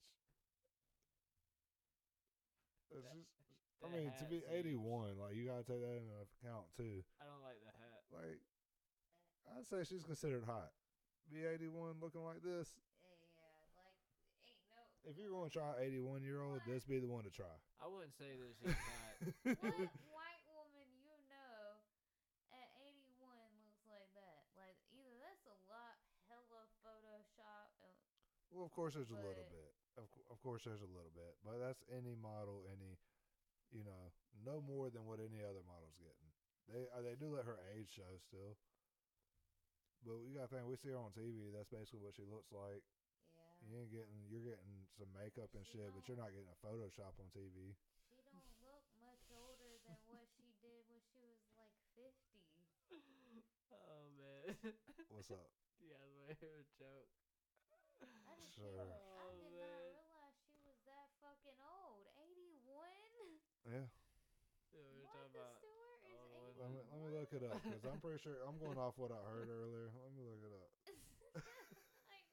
It's just, I mean, to be 81, like, you gotta take that into account too. I don't like the hat. Like, I'd say she's considered hot. Be 81 looking like this. Yeah, like, ain't no. If you're gonna try 81-year-old, this be the one to try. I wouldn't say that she's hot. What white woman you know at 81 looks like that? Like, either that's a lot, hella Photoshop. Well, of course, there's a little But- bit. Of course, there's a little bit. But that's any model, no more than what any other model's getting. They do let her age show still. But you gotta think, we see her on TV. That's basically what she looks like. Yeah. You're getting some makeup and She shit, but you're not getting a Photoshop on TV. She don't look much older than what she did when she was like 50. Oh, man. What's up? Yeah, my favorite joke. I did, Sure. I Oh, did man. not realize she was that fucking old. 81? Yeah. Yeah, we were Martha talking about. Stewart is Oh, 81. Let me look it up because I'm pretty sure I'm going off what I heard earlier. Let me look it up. Like,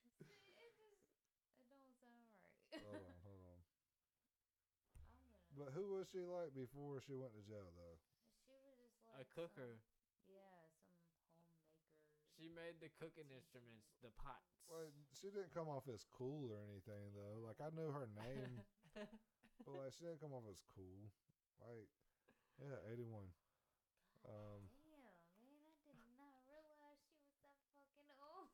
it don't sound right. Hold on. I'm gonna. But who was she like before she went to jail, though? She was just A like cooker. Yeah, some homemaker. She made the cooking instruments, the pots. Like, she didn't come off as cool or anything, though. Like, I knew her name, but like, she didn't come off as cool. Like, yeah, 81. Damn, man, I did not realize she was that fucking old.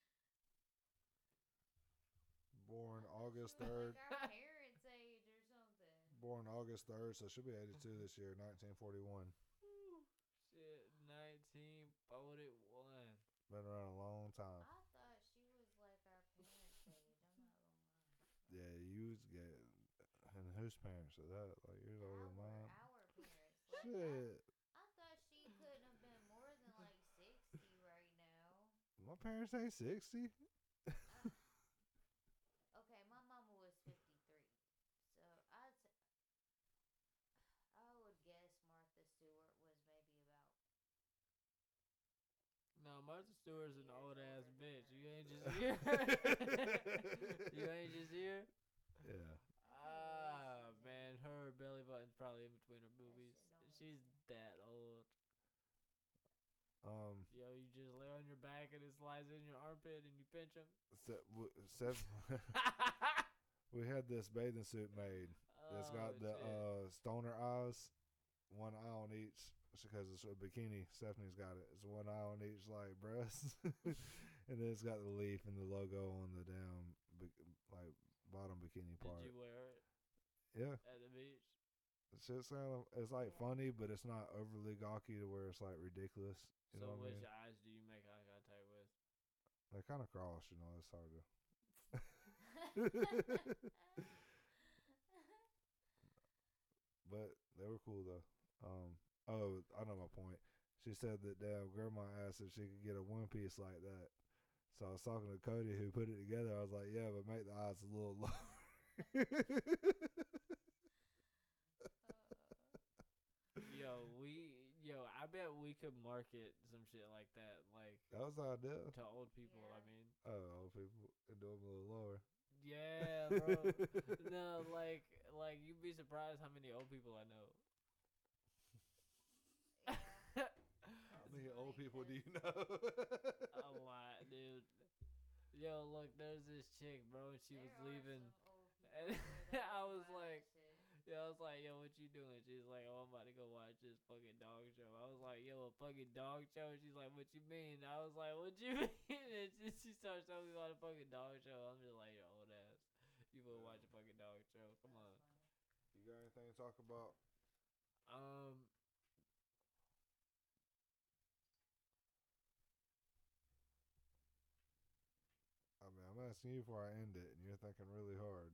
Born I thought August she was 3rd. like our parents' age or something. Born August 3rd, so she'll be 82 this year, 1941. Shit, 1941. Been around a long time. I thought she was like our parents' age. I'm not gonna lie. Yeah, you was getting. And whose parents are that? Like, yours older than mine? Our parents. Like, Shit. I thought she couldn't have been more than like 60 right now. My parents ain't 60. Okay, my mama was 53. So I would guess Martha Stewart was maybe about. No, Martha Stewart's an Years old ass older than bitch. her. You ain't just here. You ain't just here. Yeah. Ah, man, her belly button's probably in between her boobies. shit don't make She's that old. Um, Yo, you just lay on your back and it slides in your armpit and you pinch them. we had this bathing suit made. It's got the stoner eyes, one eye on each, because it's a bikini. Stephanie's got it. It's one eye on each, like, breast, and then it's got the leaf and the logo on the damn, like, bottom bikini part. Did you wear it Yeah, at the beach? it's like funny, but it's not overly gawky to where it's like ridiculous. You So know what I which mean? eyes do you make eye contact with? They kind of cross, you know. It's hard to. But they were cool though. I know my point. She said that damn grandma asked if she could get a one piece like that. So I was talking to Cody who put it together. I was like, yeah, but make the eyes a little lower. I bet we could market some shit like that, like That was the idea. to old people. Yeah. I mean, Oh, old people and do them a little lower. yeah, bro. No, like you'd be surprised how many old people I know. Yeah. How many old funny people do 'cause- you know? A lot, dude. Yo, look, there's this chick, bro, and she was There are leaving. some old people And out there that I would was buy that like, shit. yeah, I was like, yo, what you doing? She's like, oh, I'm about to go watch this fucking dog show. I was like, yo, a fucking dog show? She's like, what you mean? I was like, what you mean? And she started showing me about a fucking dog show. I'm just like, yo, old ass. You will watch a fucking dog show. Come on. That's funny. You You got anything to talk about? Um, I mean, I'm asking you before I end it, and you're thinking really hard.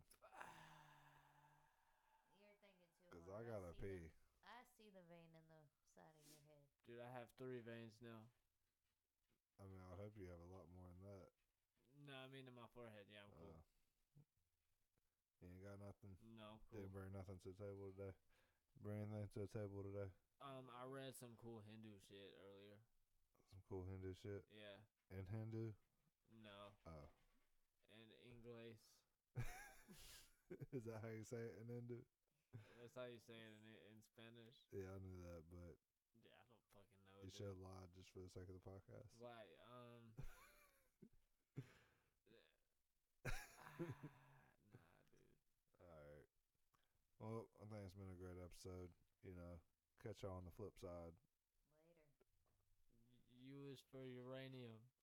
You're thinking too 'Cause hard. I gotta pee. I see the vein in the side of your head. dude, I have 3 veins now. I mean, I would hope you have a lot more than that. No, I mean in my forehead. Yeah, I'm cool. You ain't got nothing? No, I'm cool. Didn't bring nothing to the table today? Bring anything to the table today? I read some cool Hindu shit earlier. Some cool Hindu shit? Yeah. In Hindu? No. Oh. And English. Is that how you say it in Hindu? That's how you say it in Spanish. Yeah, I knew that, but Yeah, I don't fucking know. you dude. should lie just for the sake of the podcast. Right. Nah, dude. Alright. Well, I think it's been a great episode. You know, catch y'all on the flip side. Later. U is for uranium.